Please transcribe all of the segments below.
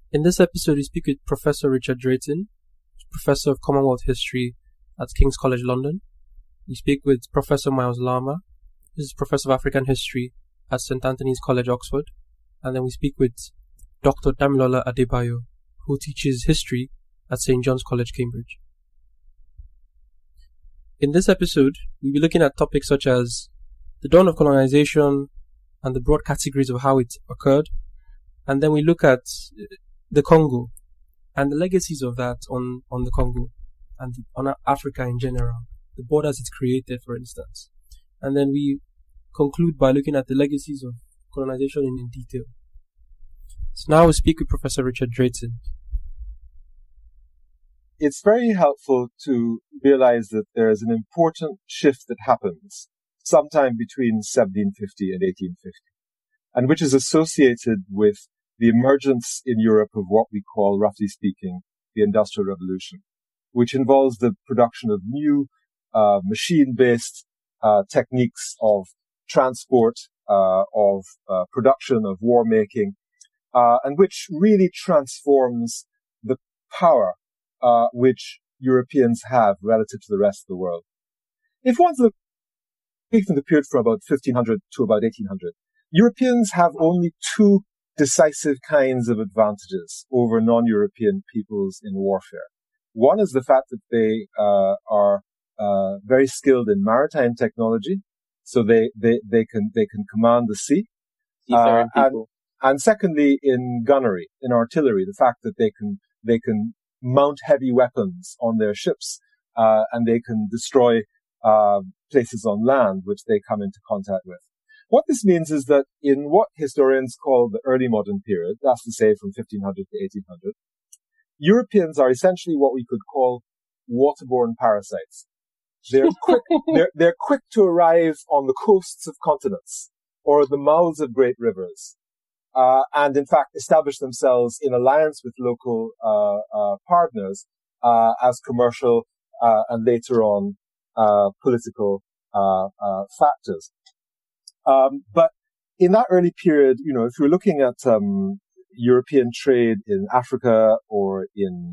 In this episode, we speak with Professor Richard Drayton, Professor of Commonwealth History at King's College London. We speak with Professor Miles Lama, who is Professor of African History at St. Anthony's College, Oxford. And then we speak with Dr. Damilola Adebayo, who teaches history at St. John's College, Cambridge. In this episode, we'll be looking at topics such as the dawn of colonization and the broad categories of how it occurred. And then we look at the Congo and the legacies of that on the Congo and on Africa in general, the borders it created, for instance. And then we conclude by looking at the legacies of colonization in detail. So now we speak with Professor Richard Drayton. It's very helpful to realize that there is an important shift that happens sometime between 1750 and 1850, and which is associated with the emergence in Europe of what we call, roughly speaking, the Industrial Revolution, which involves the production of new machine-based techniques of transport, of production, of war-making, and which really transforms the power which Europeans have relative to the rest of the world. If one looks from the period from about 1500 to about 1800, Europeans have only two decisive kinds of advantages over non-European peoples in warfare. One is the fact that they are very skilled in maritime technology, so they can command the sea. And secondly, in gunnery, in artillery, the fact that they can mount heavy weapons on their ships, and they can destroy places on land which they come into contact with. What this means is that in what historians call the early modern period, that's to say from 1500 to 1800, Europeans are essentially what we could call waterborne parasites. They're quick to arrive on the coasts of continents or the mouths of great rivers, and in fact establish themselves in alliance with local partners as commercial and later on political factors. But in that early period, if you're looking at European trade in Africa or in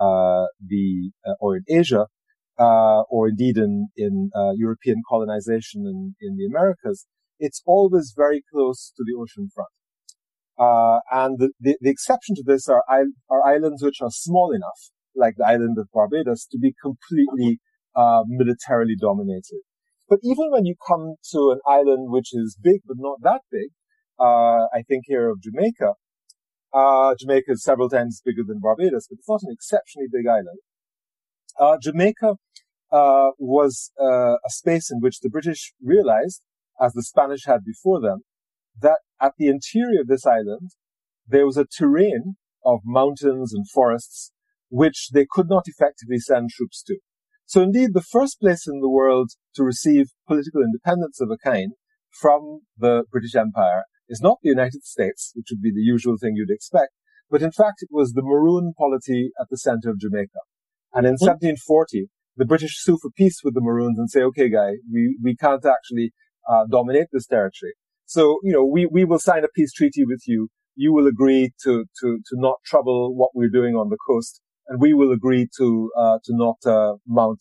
or in Asia, or indeed in European colonization in the Americas, it's always very close to the ocean front. And the exception to this are islands which are small enough, like the island of Barbados, to be completely militarily dominated. But even when you come to an island which is big but not that big, I think here of Jamaica. Jamaica is several times bigger than Barbados, but it's not an exceptionally big island. Jamaica was a space in which the British realized, as the Spanish had before them, that at the interior of this island, there was a terrain of mountains and forests which they could not effectively send troops to. So indeed, the first place in the world to receive political independence of a kind from the British Empire is not the United States, which would be the usual thing you'd expect, but in fact it was the Maroon polity at the center of Jamaica. And in 1740, the British sue for peace with the Maroons and say, okay, guy, we can't actually dominate this territory. So, we will sign a peace treaty with you. You will agree to not trouble what we're doing on the coast, and we will agree to not mount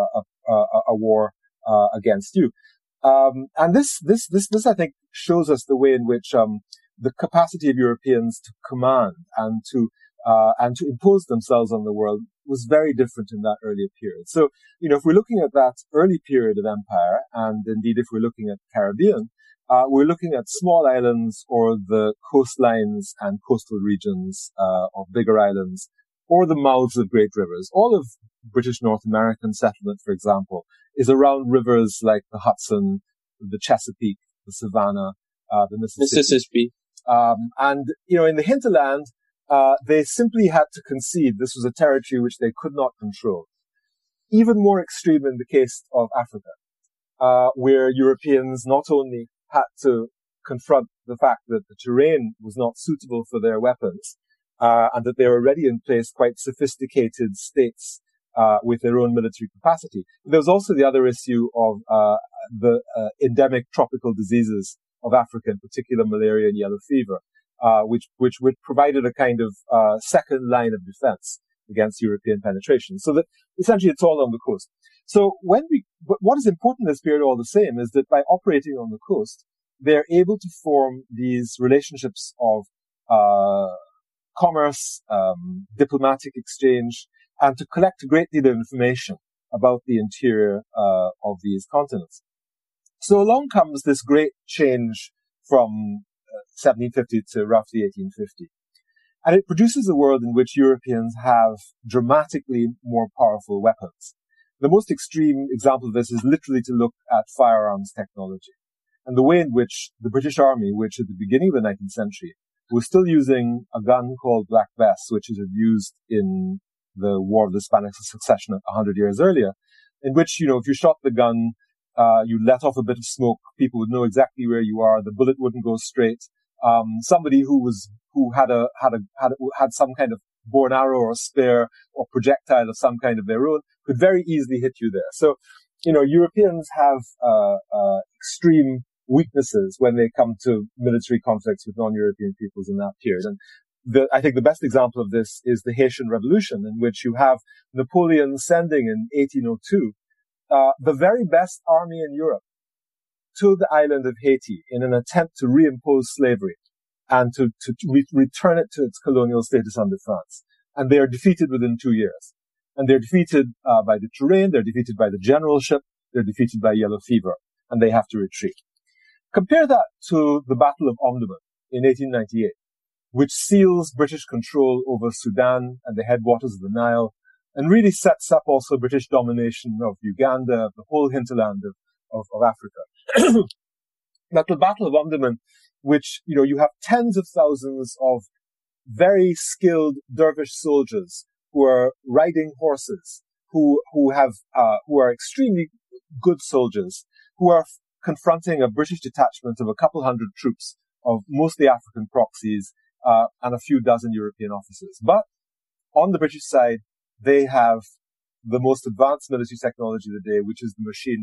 a war against you. And this I think shows us the way in which the capacity of Europeans to command and to impose themselves on the world was very different in that earlier period. So, if we're looking at that early period of empire, and indeed if we're looking at the Caribbean, we're looking at small islands or the coastlines and coastal regions of bigger islands, or the mouths of great rivers. All of British North American settlement, for example, is around rivers like the Hudson, the Chesapeake, the Savannah, the Mississippi. And, in the hinterland, they simply had to concede this was a territory which they could not control. Even more extreme in the case of Africa, where Europeans not only had to confront the fact that the terrain was not suitable for their weapons, and that there were already in place quite sophisticated states with their own military capacity. There was also the other issue of the endemic tropical diseases of Africa, in particular malaria and yellow fever. which provided a kind of second line of defense against European penetration. So that essentially it's all on the coast. So but what is important in this period all the same is that by operating on the coast, they're able to form these relationships of commerce, diplomatic exchange, and to collect a great deal of information about the interior of these continents. So along comes this great change from 1750 to roughly 1850. And it produces a world in which Europeans have dramatically more powerful weapons. The most extreme example of this is literally to look at firearms technology and the way in which the British Army, which at the beginning of the 19th century was still using a gun called Black Bess, which it had used in the War of the Spanish Succession 100 years earlier, in which, if you shot the gun, you let off a bit of smoke, people would know exactly where you are, the bullet wouldn't go straight. Somebody who had some kind of bow and arrow or spear or projectile of some kind of their own could very easily hit you there. So, Europeans have extreme weaknesses when they come to military conflicts with non-European peoples in that period. And I think the best example of this is the Haitian Revolution, in which you have Napoleon sending in 1802 the very best army in Europe to the island of Haiti in an attempt to reimpose slavery and to return it to its colonial status under France. And they are defeated within 2 years. And they're defeated by the terrain, they're defeated by the generalship, they're defeated by yellow fever, and they have to retreat. Compare that to the Battle of Omdurman in 1898, which seals British control over Sudan and the headwaters of the Nile, and really sets up also British domination of Uganda, of the whole hinterland of Africa. Now, the Battle of Omdurman, which, you have tens of thousands of very skilled dervish soldiers who are riding horses, who are extremely good soldiers, who are confronting a British detachment of a couple hundred troops of mostly African proxies, and a few dozen European officers. But on the British side, they have the most advanced military technology of the day, which is the machine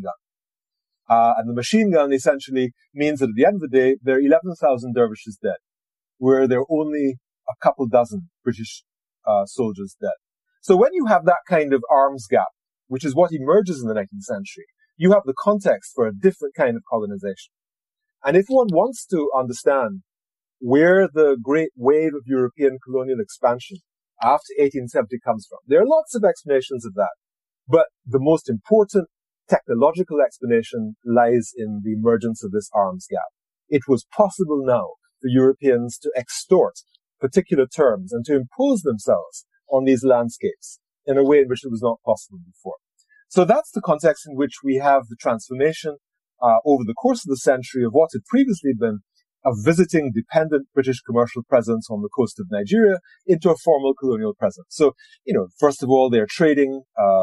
gun. And the machine gun essentially means that at the end of the day, there are 11,000 dervishes dead, where there are only a couple dozen British soldiers dead. So when you have that kind of arms gap, which is what emerges in the 19th century, you have the context for a different kind of colonization. And if one wants to understand where the great wave of European colonial expansion after 1870 comes from, there are lots of explanations of that. But the most important technological explanation lies in the emergence of this arms gap. It was possible now for Europeans to extort particular terms and to impose themselves on these landscapes in a way in which it was not possible before. So that's the context in which we have the transformation over the course of the century of what had previously been a visiting dependent British commercial presence on the coast of Nigeria into a formal colonial presence. So, first of all, they're trading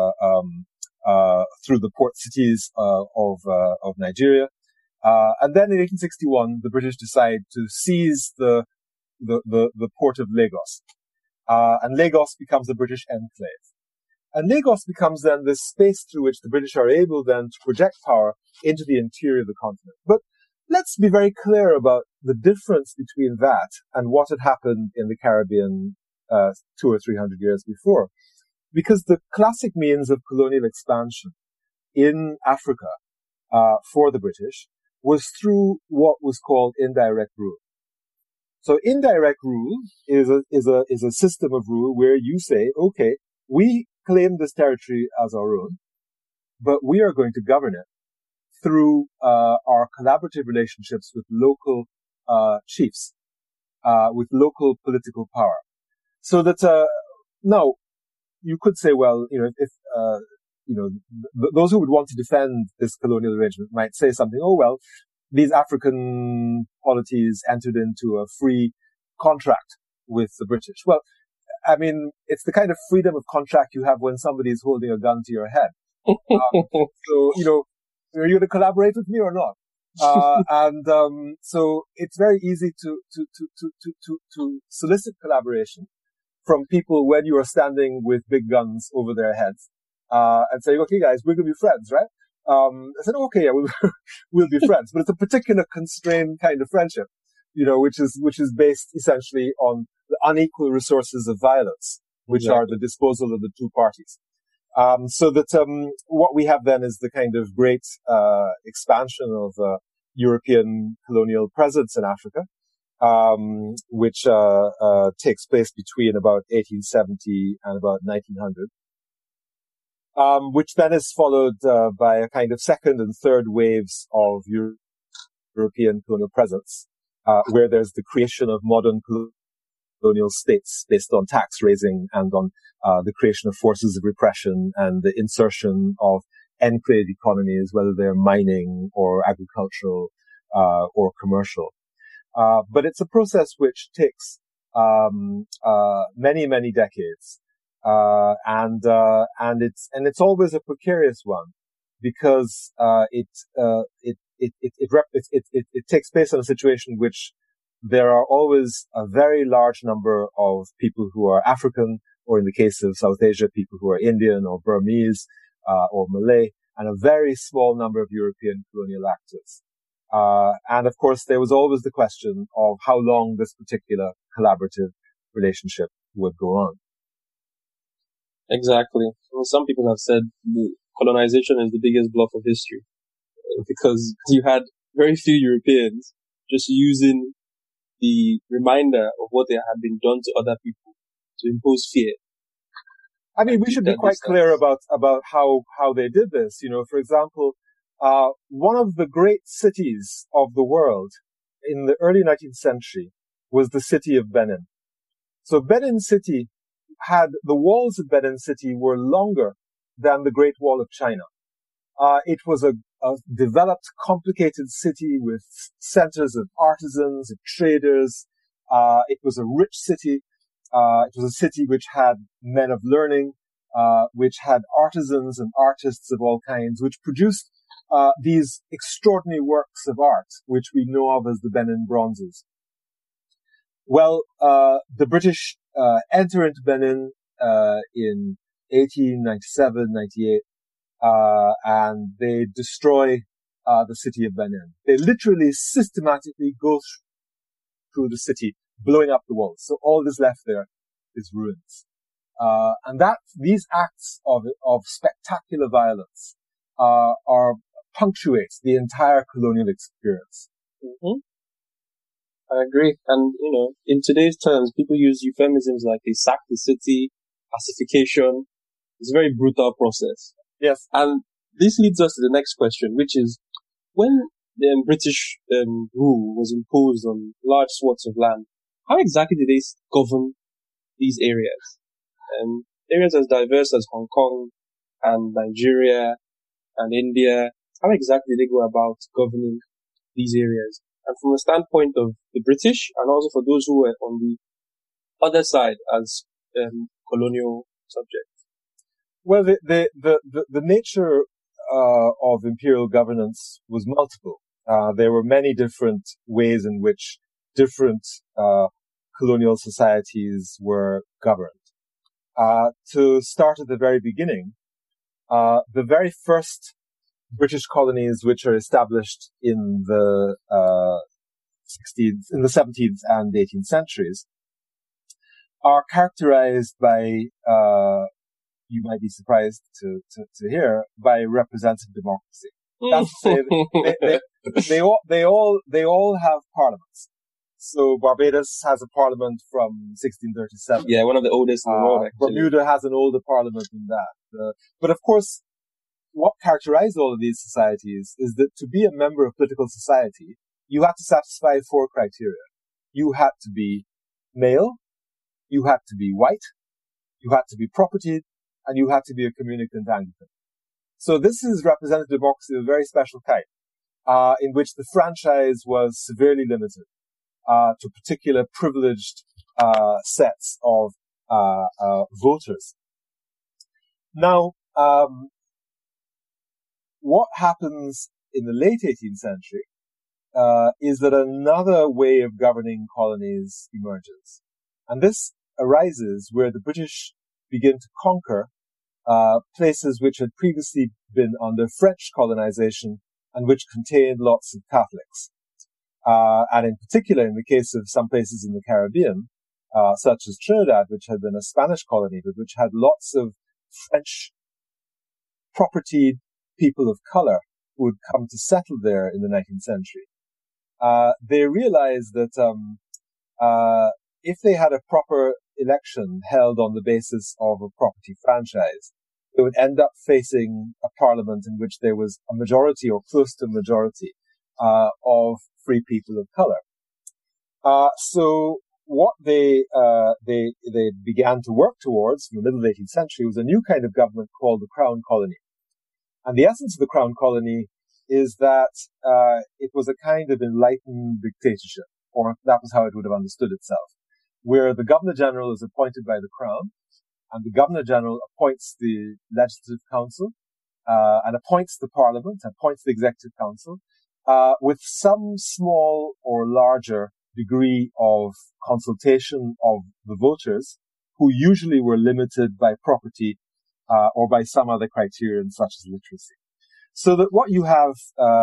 through the port cities of Nigeria. And then in 1861, the British decide to seize the port of Lagos. And Lagos becomes a British enclave. And Lagos becomes then this space through which the British are able then to project power into the interior of the continent. But let's be very clear about the difference between that and what had happened in the Caribbean 200 or 300 years before. Because the classic means of colonial expansion in Africa for the British was through what was called indirect rule. So indirect rule is a system of rule where you say, okay, we claim this territory as our own, but we are going to govern it through our collaborative relationships with local chiefs, with local political power. So that now you could say, well, if those who would want to defend this colonial arrangement might say something. Oh well, these African polities entered into a free contract with the British. Well, I mean, it's the kind of freedom of contract you have when somebody is holding a gun to your head. So, are you going to collaborate with me or not? So it's very easy to solicit collaboration from people when you are standing with big guns over their heads, and saying, okay guys, we're going to be friends, right? I said, okay, yeah, we'll be friends, but it's a particular constrained kind of friendship. which is based essentially on the unequal resources of violence, which are the disposal of the two parties. So that what we have then is the kind of great expansion of European colonial presence in Africa, which takes place between about 1870 and about 1900, which then is followed by a kind of second and third waves of European colonial presence, where there's the creation of modern colonial states based on tax raising and on the creation of forces of repression and the insertion of enclave economies, whether they're mining or agricultural or commercial. But it's a process which takes many, many decades, and it's always a precarious one because it takes place in a situation which there are always a very large number of people who are African, or in the case of South Asia, people who are Indian or Burmese or Malay, and a very small number of European colonial actors. And of course, there was always the question of how long this particular collaborative relationship would go on. Exactly. Well, some people have said the colonization is the biggest bluff of history because you had very few Europeans just using the reminder of what they had been done to other people to impose fear. I mean, we should be quite clear about how they did this. For example, one of the great cities of the world in the early 19th century was the city of Benin. So Benin City the walls of Benin City were longer than the Great Wall of China. It was a developed, complicated city with centers of artisans, of traders. It was a rich city. It was a city which had men of learning, which had artisans and artists of all kinds, which produced these extraordinary works of art, which we know of as the Benin Bronzes. Well, the British enter into Benin in 1897, 98, and they destroy the city of Benin. They literally systematically go through the city, blowing up the walls. So all that's left there is ruins. And these acts of spectacular violence punctuate the entire colonial experience. Mm-hmm. I agree. And, in today's terms, people use euphemisms like they sacked the city, pacification. It's a very brutal process. Yes. And this leads us to the next question, which is, when the British rule was imposed on large swaths of land, how exactly did they govern these areas? Areas as diverse as Hong Kong and Nigeria and India, how exactly did they go about governing these areas? And from a standpoint of the British, and also for those who were on the other side as colonial subjects. Well, the nature of imperial governance was multiple. There were many different ways in which different colonial societies were governed. To start at the very beginning, the very first British colonies which are established in the 17th and 18th centuries are characterized by, you might be surprised to hear, by representative democracy. That's to say, they all have parliaments. So Barbados has a parliament from 1637. Yeah, one of the oldest in the world, actually. Bermuda has an older parliament than that. But of course, what characterized all of these societies is that to be a member of political society, you had to satisfy 4 criteria. You had to be male, you had to be white, you had to be propertied, and you had to be a communicant Anglican. So this is representative democracy of a very special kind, in which the franchise was severely limited to particular privileged sets of voters. Now, what happens in the late 18th century is that another way of governing colonies emerges. And this arises where the British begin to conquer places which had previously been under French colonization and which contained lots of Catholics. And in particular, in the case of some places in the Caribbean, such as Trinidad, which had been a Spanish colony, but which had lots of French propertied people of color who would come to settle there in the 19th century. They realized that if they had a proper election held on the basis of a property franchise, they would end up facing a parliament in which there was a majority or close to a majority of free people of color. So what they began to work towards in the middle of the 18th century was a new kind of government called the Crown Colony. And the essence of the Crown Colony is that it was a kind of enlightened dictatorship, or that was how it would have understood itself, where the Governor-General is appointed by the Crown, and the Governor-General appoints the Legislative Council, and appoints the Parliament, appoints the Executive Council, with some small or larger degree of consultation of the voters, who usually were limited by property or by some other criterion such as literacy. So that what you have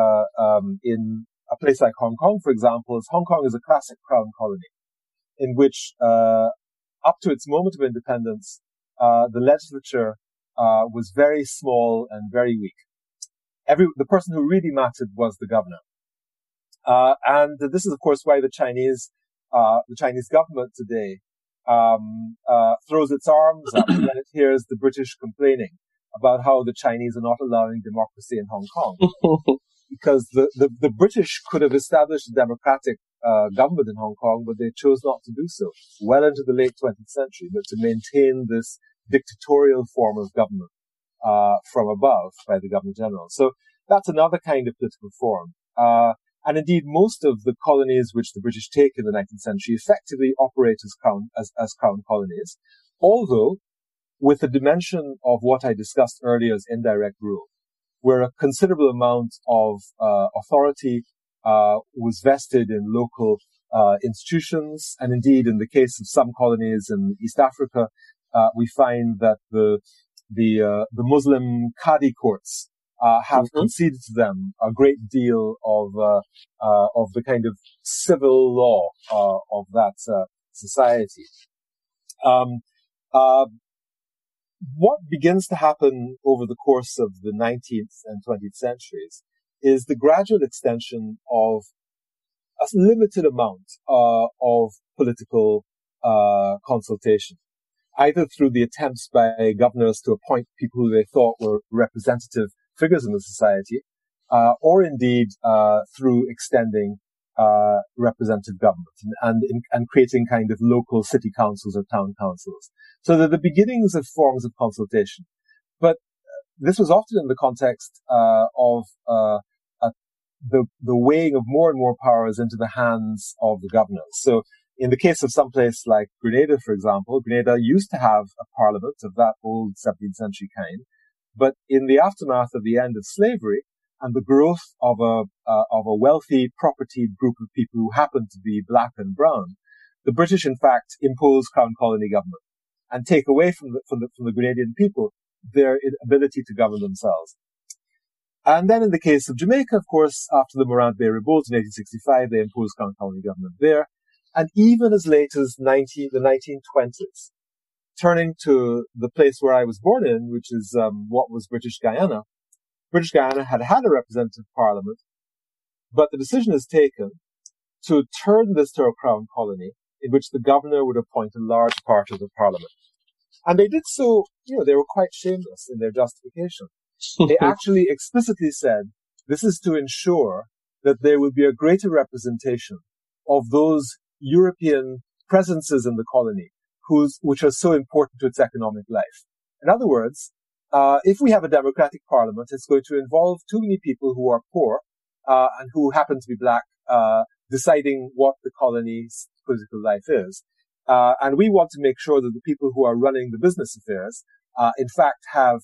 in a place like Hong Kong, for example, is Hong Kong is a classic Crown colony, in which up to its moment of independence, the legislature was very small and very weak. The person who really mattered was the governor. And this is, of course, why the Chinese government today throws its arms up when it hears the British complaining about how the Chinese are not allowing democracy in Hong Kong. Because the British could have established a democratic government in Hong Kong, but they chose not to do so well into the late 20th century, but to maintain this dictatorial form of government from above by the Governor-General. So that's another kind of political form. And indeed, most of the colonies which the British take in the 19th century effectively operate as crown colonies, although with the dimension of what I discussed earlier as indirect rule, where a considerable amount of authority was vested in local institutions, and indeed, in the case of some colonies in East Africa, we find that the Muslim Qadi courts have conceded to them a great deal of the kind of civil law of that society. What begins to happen over the course of the 19th and 20th centuries is the gradual extension of a limited amount of political consultation, either through the attempts by governors to appoint people who they thought were representative figures in the society, or indeed through extending representative government and creating kind of local city councils or town councils. So they're the beginnings of forms of consultation. But this was often in the context of the weighing of more and more powers into the hands of the governors. So in the case of some place like Grenada, for example, Grenada used to have a parliament of that old 17th century kind. But in the aftermath of the end of slavery and the growth of a wealthy, propertied group of people who happened to be black and brown, the British, in fact, impose crown colony government and take away from the Grenadian people their ability to govern themselves. And then in the case of Jamaica, of course, after the Morant Bay Revolt in 1865, they imposed crown colony government there. And even as late as the 1920s, turning to the place where I was born in, which is what was British Guyana. British Guyana had a representative parliament, but the decision is taken to turn this to a crown colony in which the governor would appoint a large part of the parliament. And they did so, they were quite shameless in their justification. They actually explicitly said, this is to ensure that there will be a greater representation of those European presences in the colony which are so important to its economic life. In other words, if we have a democratic parliament, it's going to involve too many people who are poor and who happen to be black deciding what the colony's political life is. And we want to make sure that the people who are running the business affairs, in fact, have.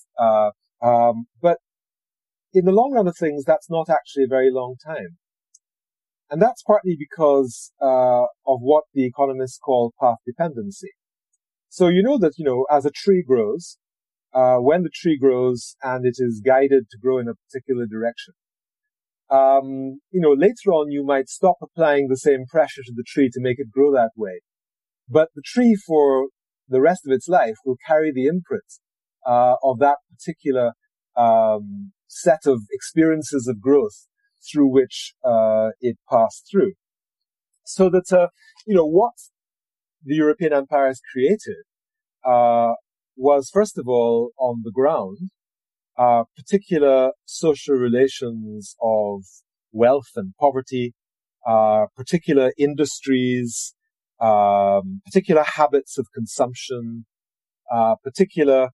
But in the long run of things, that's not actually a very long time. And that's partly because of what the economists call path dependency. So you know that, as a tree grows, when the tree grows and it is guided to grow in a particular direction, later on you might stop applying the same pressure to the tree to make it grow that way. But the tree for the rest of its life will carry the imprint of that particular set of experiences of growth through which it passed through. So that, what the European empires created was, first of all, on the ground, particular social relations of wealth and poverty, particular industries, particular habits of consumption, particular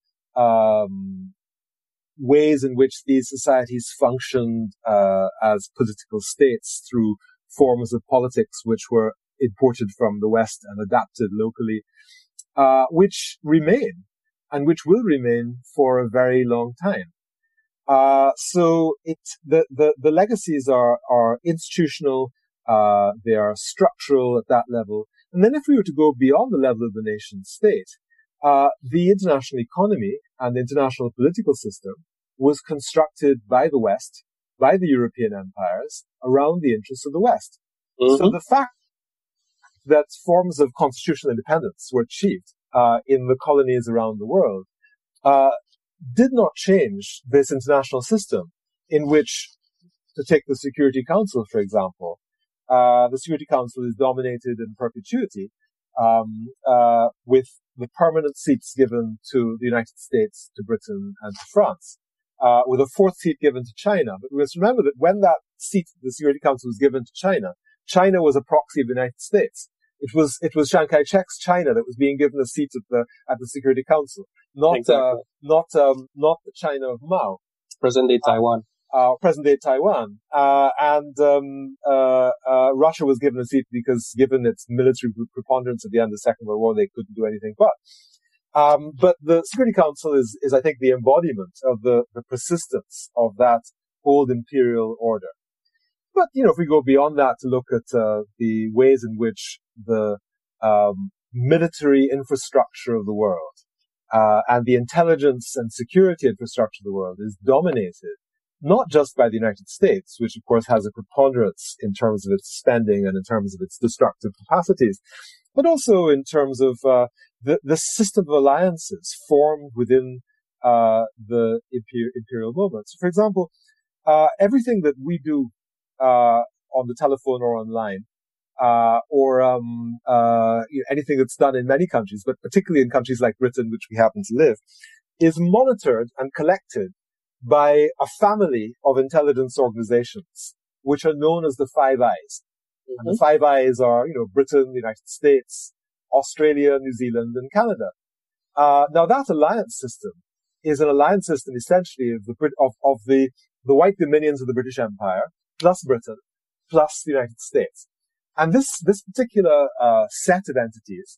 ways in which these societies functioned as political states through forms of politics which were imported from the West and adapted locally, which remain and which will remain for a very long time. So the legacies are institutional, they are structural at that level. And then if we were to go beyond the level of the nation state, the international economy and the international political system was constructed by the West, by the European empires, around the interests of the West. Mm-hmm. So the fact that forms of constitutional independence were achieved in the colonies around the world did not change this international system in which, to take the Security Council, for example, the Security Council is dominated in perpetuity with the permanent seats given to the United States, to Britain, and to France, with a fourth seat given to China. But we must remember that when that seat, the Security Council, was given to China, China was a proxy of the United States. It was Chiang Kai-shek's China that was being given a seat at the Security Council, not the China of Mao. Present-day Taiwan. Present-day Taiwan. Russia was given a seat because, given its military preponderance at the end of the Second World War, they couldn't do anything but. But the Security Council is I think, the embodiment of the persistence of that old imperial order. But, if we go beyond that to look at the ways in which the military infrastructure of the world and the intelligence and security infrastructure of the world is dominated not just by the United States, which of course has a preponderance in terms of its spending and in terms of its destructive capacities, but also in terms of the system of alliances formed within the imperial moment. So, for example, everything that we do on the telephone or online, or anything that's done in many countries, but particularly in countries like Britain, which we happen to live, is monitored and collected by a family of intelligence organizations, which are known as the Five Eyes. Mm-hmm. And the Five Eyes are, Britain, the United States, Australia, New Zealand, and Canada. Now that alliance system is an alliance system essentially of the white dominions of the British Empire, plus Britain, plus the United States. And this particular set of entities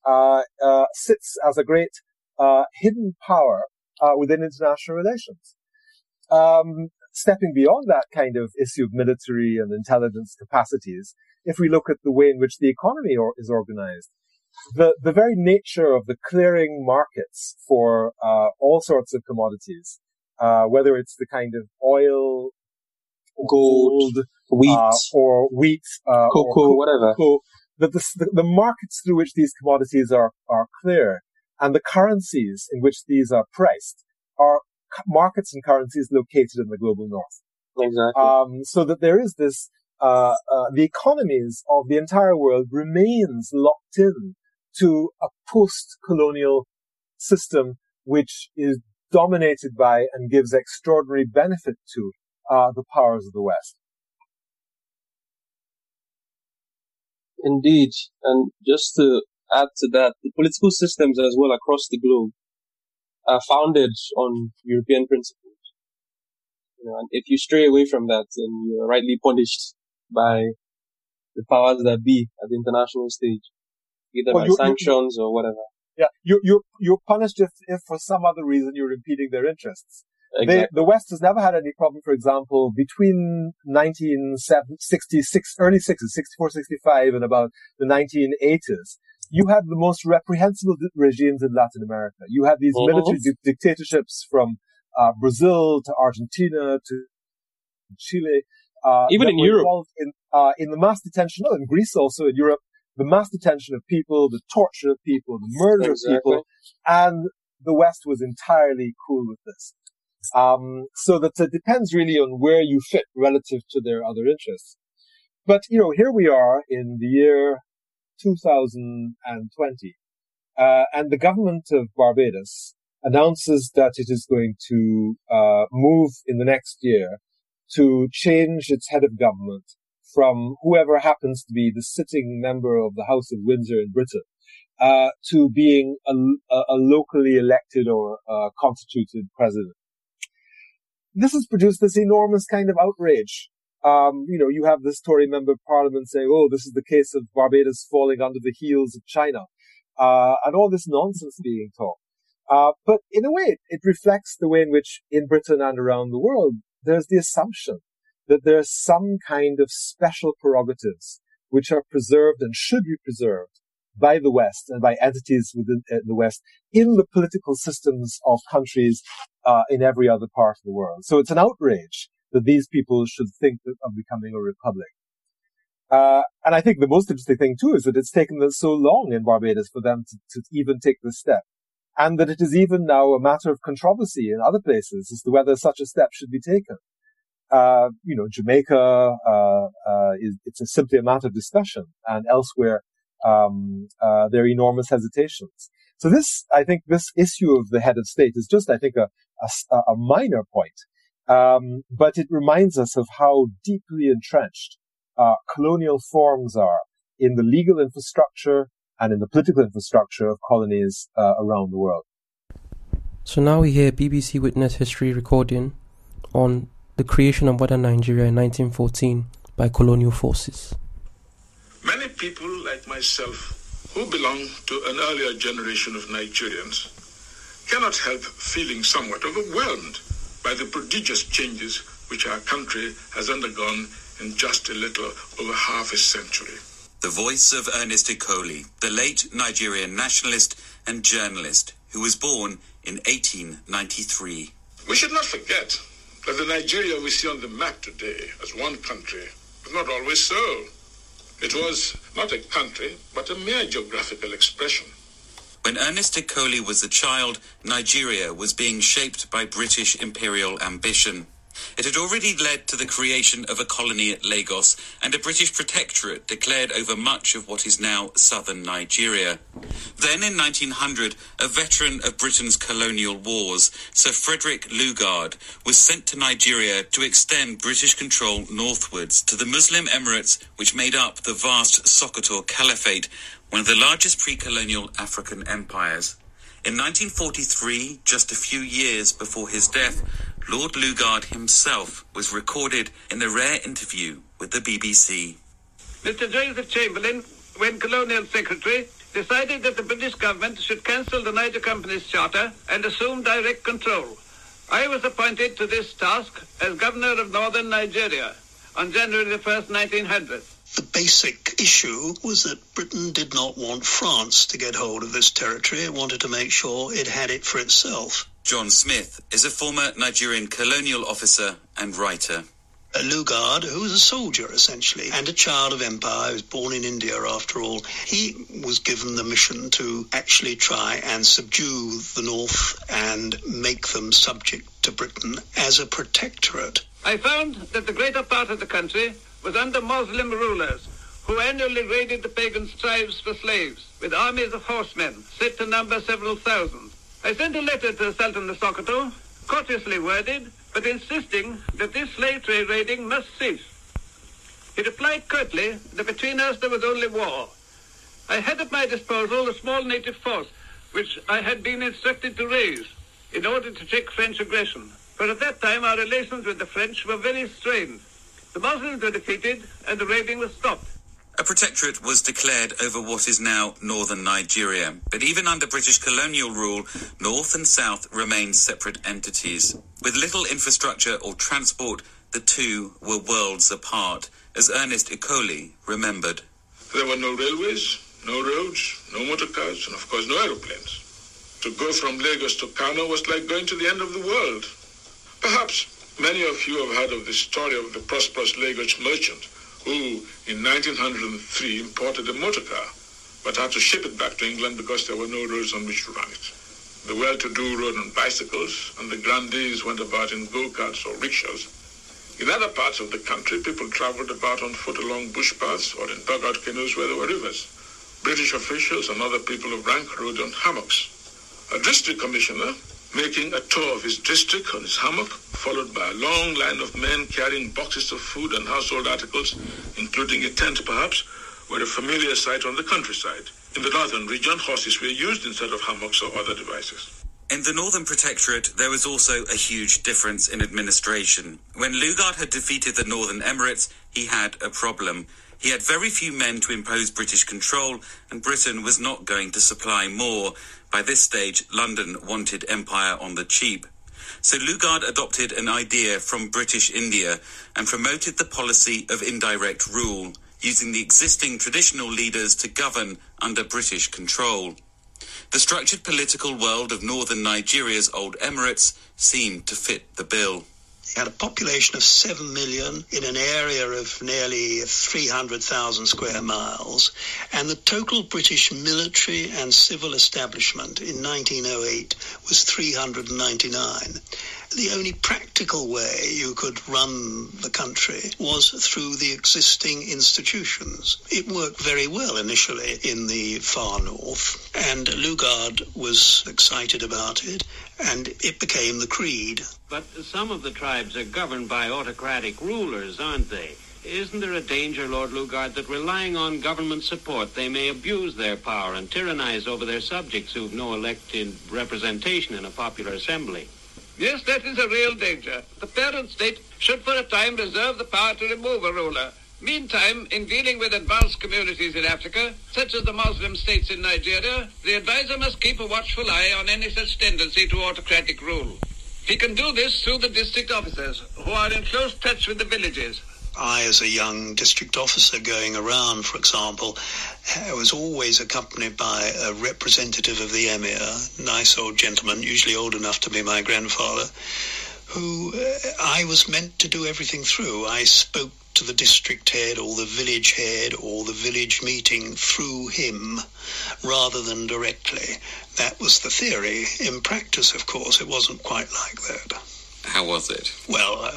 sits as a great hidden power within international relations. Stepping beyond that kind of issue of military and intelligence capacities, if we look at the way in which the economy is organized, the very nature of the clearing markets for all sorts of commodities, whether it's the kind of oil, gold, wheat, or wheat, cocoa, whatever. Cocoa, the markets through which these commodities are clear, and the currencies in which these are priced are markets and currencies located in the global north. Exactly. So that there is this, the economies of the entire world remains locked in to a post-colonial system which is dominated by and gives extraordinary benefit to the powers of the West. Indeed. And just to add to that, the political systems as well across the globe are founded on European principles. And if you stray away from that, then you're rightly punished by the powers that be at the international stage, either by sanctions or whatever. Yeah, you're punished if for some other reason you're impeding their interests. Exactly. The West has never had any problem, for example, between 1966, early 60s, 64, 65, and about the 1980s. You had the most reprehensible regimes in Latin America. You had these military dictatorships from Brazil to Argentina to Chile, even in Europe, in the mass detention, in Greece also, in Europe, the mass detention of people, the torture of people, the murder of people, and the West was entirely cool with this. So that it depends really on where you fit relative to their other interests. But, here we are in the year 2020, and the government of Barbados announces that it is going to move in the next year to change its head of government from whoever happens to be the sitting member of the House of Windsor in Britain to being a locally elected or constituted president. This has produced this enormous kind of outrage. You have this Tory member of Parliament saying, "Oh, this is the case of Barbados falling under the heels of China," and all this nonsense being talked. But in a way, it reflects the way in which, in Britain and around the world, there's the assumption that there's some kind of special prerogatives which are preserved and should be preserved by the West and by entities within the West in the political systems of countries in every other part of the world. So it's an outrage that these people should think of becoming a republic. And I think the most interesting thing, too, is that it's taken them so long in Barbados for them to even take this step. And that it is even now a matter of controversy in other places as to whether such a step should be taken. Jamaica, it's simply a matter of discussion, and elsewhere, there are enormous hesitations. So I think this issue of the head of state is just, I think, a minor point. But it reminds us of how deeply entrenched, colonial forms are in the legal infrastructure and in the political infrastructure of colonies, around the world. So now we hear BBC Witness history recording on the creation of modern Nigeria in 1914 by colonial forces. Many people like myself who belong to an earlier generation of Nigerians cannot help feeling somewhat overwhelmed by the prodigious changes which our country has undergone in just a little over half a century. The voice of Ernest Ikoli, the late Nigerian nationalist and journalist who was born in 1893. We should not forget that the Nigeria we see on the map today as one country was not always so. It was not a country, but a mere geographical expression. When Ernest Ikoli was a child, Nigeria was being shaped by British imperial ambition. It had already led to the creation of a colony at Lagos and a British protectorate declared over much of what is now southern Nigeria. Then in 1900, a veteran of Britain's colonial wars, Sir Frederick Lugard, was sent to Nigeria to extend British control northwards to the Muslim Emirates which made up the vast Sokoto Caliphate, one of the largest pre-colonial African empires. In 1943, just a few years before his death, Lord Lugard himself was recorded in a rare interview with the BBC. Mr. Joseph Chamberlain, when Colonial Secretary, decided that the British government should cancel the Niger Company's charter and assume direct control. I was appointed to this task as Governor of Northern Nigeria on January the 1st, 1900. The basic issue was that Britain did not want France to get hold of this territory. It wanted to make sure it had it for itself. John Smith is a former Nigerian colonial officer and writer. Lugard, who was a soldier essentially, and a child of empire, he was born in India after all, he was given the mission to actually try and subdue the north and make them subject to Britain as a protectorate. I found that the greater part of the country was under Muslim rulers who annually raided the pagan tribes for slaves with armies of horsemen said to number several thousand. I sent a letter to the Sultan of Sokoto, courteously worded, but insisting that this slave trade raiding must cease. He replied curtly that between us there was only war. I had at my disposal a small native force, which I had been instructed to raise in order to check French aggression. For at that time our relations with the French were very strained. The Muslims were defeated and the raiding was stopped. A protectorate was declared over what is now northern Nigeria, but even under British colonial rule, north and south remained separate entities. With little infrastructure or transport, the two were worlds apart, as Ernest Ikoli remembered. There were no railways, no roads, no motorcars, and of course no aeroplanes. To go from Lagos to Kano was like going to the end of the world. Perhaps Many of you have heard of the story of the prosperous Lagos merchant who, in 1903, imported a motor car, but had to ship it back to England because there were no roads on which to run it. The well-to-do rode on bicycles, and the grandees went about in go-karts or rickshaws. In other parts of the country, people travelled about on foot along bush paths or in dugout canoes where there were rivers. British officials and other people of rank rode on hammocks. A district commissioner, making a tour of his district on his hammock, followed by a long line of men carrying boxes of food and household articles, including a tent perhaps, were a familiar sight on the countryside. In the northern region, horses were used instead of hammocks or other devices. In the Northern Protectorate, there was also a huge difference in administration. When Lugard had defeated the Northern Emirates, he had a problem. He had very few men to impose British control, and Britain was not going to supply more. By this stage, London wanted empire on the cheap. So Lugard adopted an idea from British India and promoted the policy of indirect rule, using the existing traditional leaders to govern under British control. The structured political world of northern Nigeria's old emirates seemed to fit the bill. He had a population of 7 million in an area of nearly 300,000 square miles, and the total British military and civil establishment in 1908 was 399. The only practical way you could run the country was through the existing institutions. It worked very well initially in the far north, and Lugard was excited about it, and it became the creed. But some of the tribes are governed by autocratic rulers, aren't they? Isn't there a danger, Lord Lugard, that relying on government support, they may abuse their power and tyrannize over their subjects who've no elected representation in a popular assembly? Yes, that is a real danger. The parent state should for a time reserve the power to remove a ruler. Meantime, in dealing with advanced communities in Africa, such as the Muslim states in Nigeria, the advisor must keep a watchful eye on any such tendency to autocratic rule. He can do this through the district officers, who are in close touch with the villages. I, as a young district officer going around, for example, was always accompanied by a representative of the emir, nice old gentleman, usually old enough to be my grandfather, who I was meant to do everything through. I spoke to the district head or the village head or the village meeting through him rather than directly. That was the theory. In practice, of course, it wasn't quite like that. How was it? Well,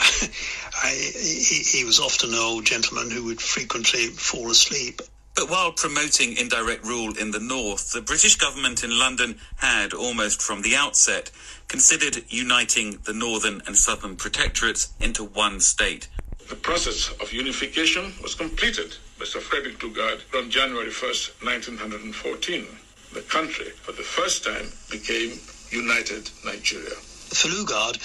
he was often an old gentleman who would frequently fall asleep. But while promoting indirect rule in the north, the British government in London had, almost from the outset, considered uniting the northern and southern protectorates into one state. The process of unification was completed by Sir Frederick Lugard on January 1st, 1914. The country, for the first time, became United Nigeria. For Lugard,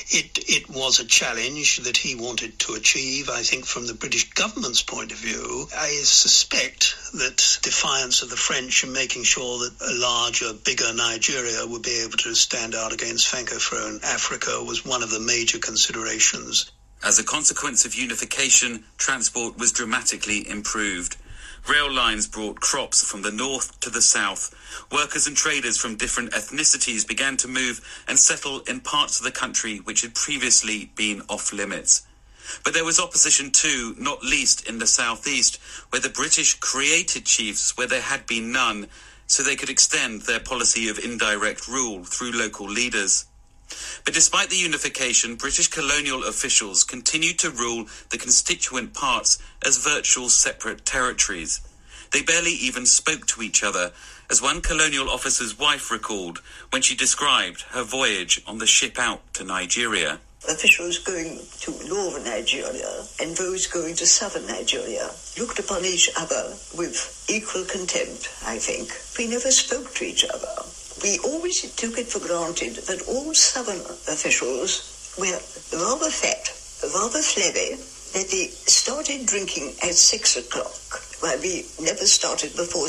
it was a challenge that he wanted to achieve, I think, from the British government's point of view. I suspect that defiance of the French and making sure that a larger, bigger Nigeria would be able to stand out against Francophone Africa was one of the major considerations. As a consequence of unification, transport was dramatically improved. Rail lines brought crops from the north to the south. Workers and traders from different ethnicities began to move and settle in parts of the country which had previously been off limits. But there was opposition too, not least in the southeast, where the British created chiefs where there had been none, so they could extend their policy of indirect rule through local leaders. But despite the unification, British colonial officials continued to rule the constituent parts as virtual separate territories. They barely even spoke to each other, as one colonial officer's wife recalled when she described her voyage on the ship out to Nigeria. Officials going to northern Nigeria and those going to southern Nigeria looked upon each other with equal contempt, I think. We never spoke to each other. We always took it for granted that all southern officials were rather fat, rather flabby, that they started drinking at 6 o'clock, while we never started before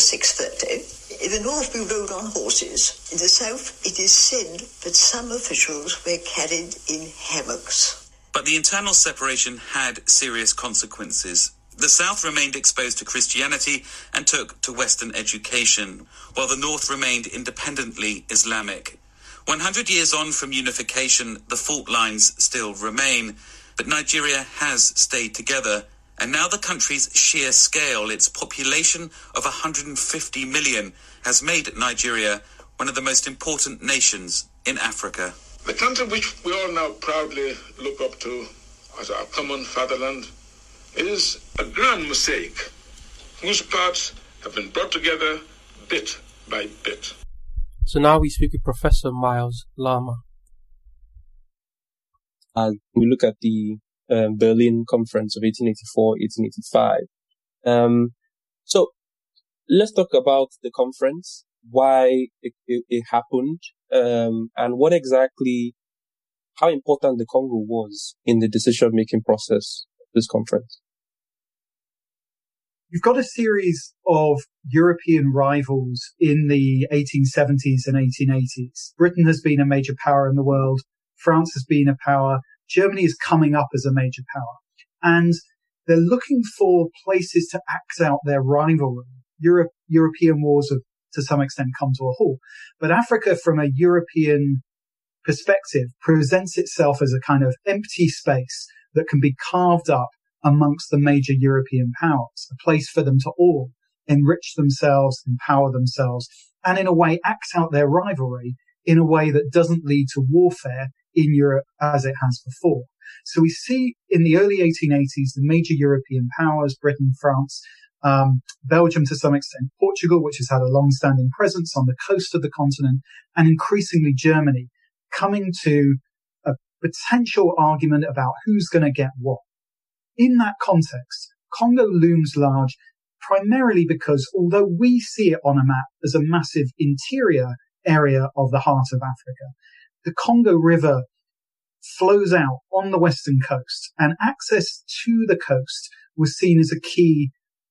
6:30. In the north we rode on horses. In the south it is said that some officials were carried in hammocks. But the internal separation had serious consequences. The South remained exposed to Christianity and took to Western education, while the North remained independently Islamic. 100 years on from unification, the fault lines still remain, but Nigeria has stayed together, and now the country's sheer scale, its population of 150 million, has made Nigeria one of the most important nations in Africa. The country which we all now proudly look up to as our common fatherland is a grand mosaic whose parts have been brought together bit by bit. So now we speak with Professor Miles Lama. As we look at the Berlin Conference of 1884-1885. So let's talk about the conference, why it happened, and what exactly, how important the Congo was in the decision-making process of this conference. You've got a series of European rivals in the 1870s and 1880s. Britain has been a major power in the world. France has been a power. Germany is coming up as a major power. And they're looking for places to act out their rivalry. European wars have, to some extent, come to a halt. But Africa, from a European perspective, presents itself as a kind of empty space that can be carved up amongst the major European powers, a place for them to all enrich themselves, empower themselves, and in a way act out their rivalry in a way that doesn't lead to warfare in Europe as it has before. So we see in the early 1880s, the major European powers, Britain, France, Belgium to some extent, Portugal, which has had a long-standing presence on the coast of the continent, and increasingly Germany, coming to a potential argument about who's going to get what. In that context, Congo looms large primarily because although we see it on a map as a massive interior area of the heart of Africa, the Congo River flows out on the western coast, and access to the coast was seen as a key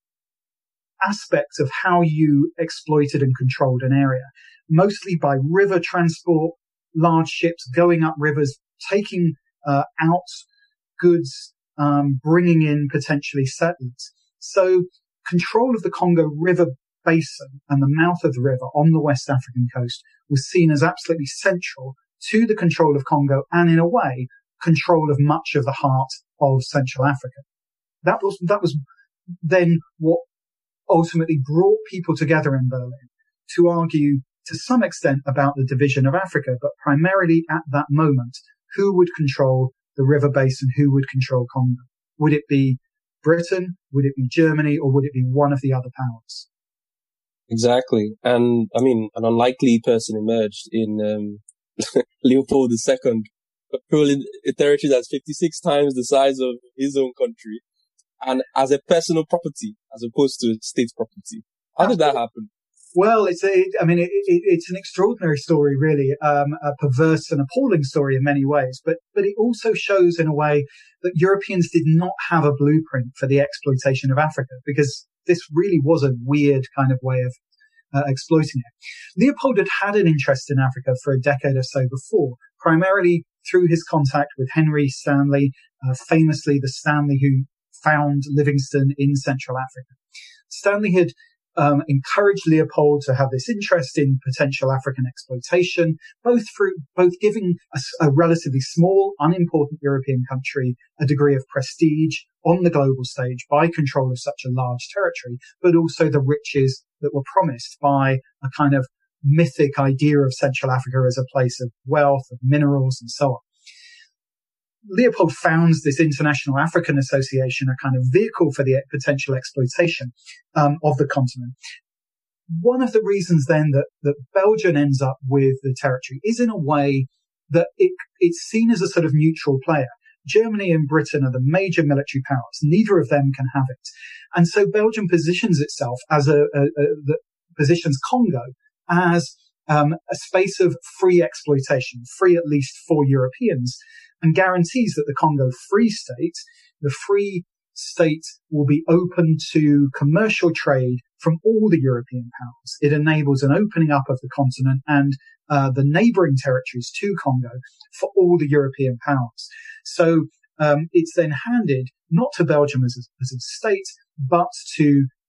aspect of how you exploited and controlled an area, mostly by river transport, large ships going up rivers, taking out goods, bringing in potentially settlers. So control of the Congo River basin and the mouth of the river on the West African coast was seen as absolutely central to the control of Congo and, in a way, control of much of the heart of Central Africa. That was then what ultimately brought people together in Berlin to argue to some extent about the division of Africa, but primarily at that moment, who would control the river basin, who would control Congo? Would it be Britain? Would it be Germany? Or would it be one of the other powers? Exactly. And I mean, an unlikely person emerged in Leopold II, controlling a territory that's 56 times the size of his own country, and as a personal property as opposed to state property. How did that happen? Well, it's an extraordinary story, really, a perverse and appalling story in many ways, but it also shows in a way that Europeans did not have a blueprint for the exploitation of Africa, because this really was a weird kind of way of exploiting it. Leopold had an interest in Africa for a decade or so before, primarily through his contact with Henry Stanley, famously the Stanley who found Livingstone in Central Africa. Stanley had encouraged Leopold to have this interest in potential African exploitation, both giving a relatively small, unimportant European country a degree of prestige on the global stage by control of such a large territory, but also the riches that were promised by a kind of mythic idea of Central Africa as a place of wealth, of minerals, and so on. Leopold founds this International African Association, a kind of vehicle for the potential exploitation of the continent. One of the reasons then that Belgium ends up with the territory is in a way that it's seen as a sort of neutral player. Germany and Britain are the major military powers. Neither of them can have it. And so Belgium positions itself as positions Congo as a space of free exploitation, free at least for Europeans, and guarantees that the Congo Free State will be open to commercial trade from all the European powers. It enables an opening up of the continent and the neighboring territories to Congo for all the European powers. So it's then handed not to Belgium as a state, but to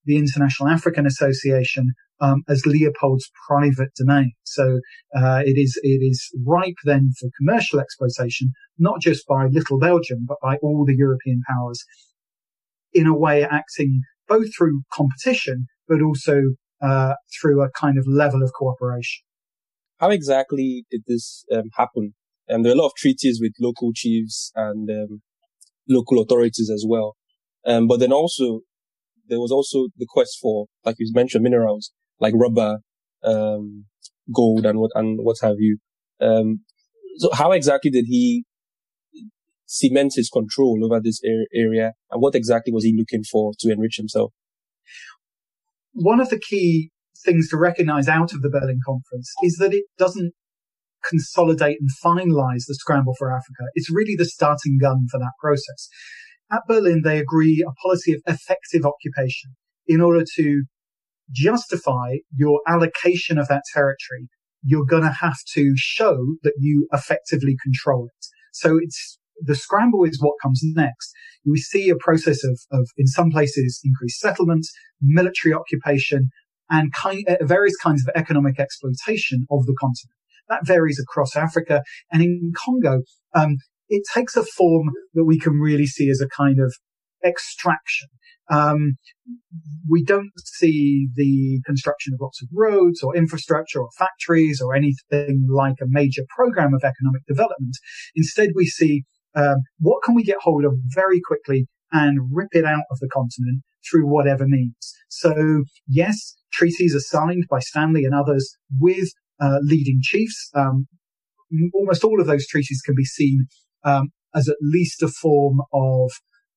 the International African Association as Leopold's private domain. So it is ripe then for commercial exploitation, not just by Little Belgium, but by all the European powers, in a way acting both through competition, but also through a kind of level of cooperation. How exactly did this happen? There are a lot of treaties with local chiefs and local authorities as well. But then also, there was also the quest for, like you mentioned, minerals like rubber, gold, and what have you. So how exactly did he cement his control over this area, and what exactly was he looking for to enrich himself? One of the key things to recognize out of the Berlin Conference is that it doesn't consolidate and finalize the scramble for Africa. It's really the starting gun for that process. At Berlin, they agree a policy of effective occupation. In order to justify your allocation of that territory, you're going to have to show that you effectively control it. So the scramble is what comes next. We see a process of in some places, increased settlements, military occupation, and various kinds of economic exploitation of the continent. That varies across Africa. And in Congo, it takes a form that we can really see as a kind of extraction. We don't see the construction of lots of roads or infrastructure or factories or anything like a major program of economic development. Instead, we see what can we get hold of very quickly and rip it out of the continent through whatever means. So, yes, treaties are signed by Stanley and others with leading chiefs. Almost all of those treaties can be seen as at least a form of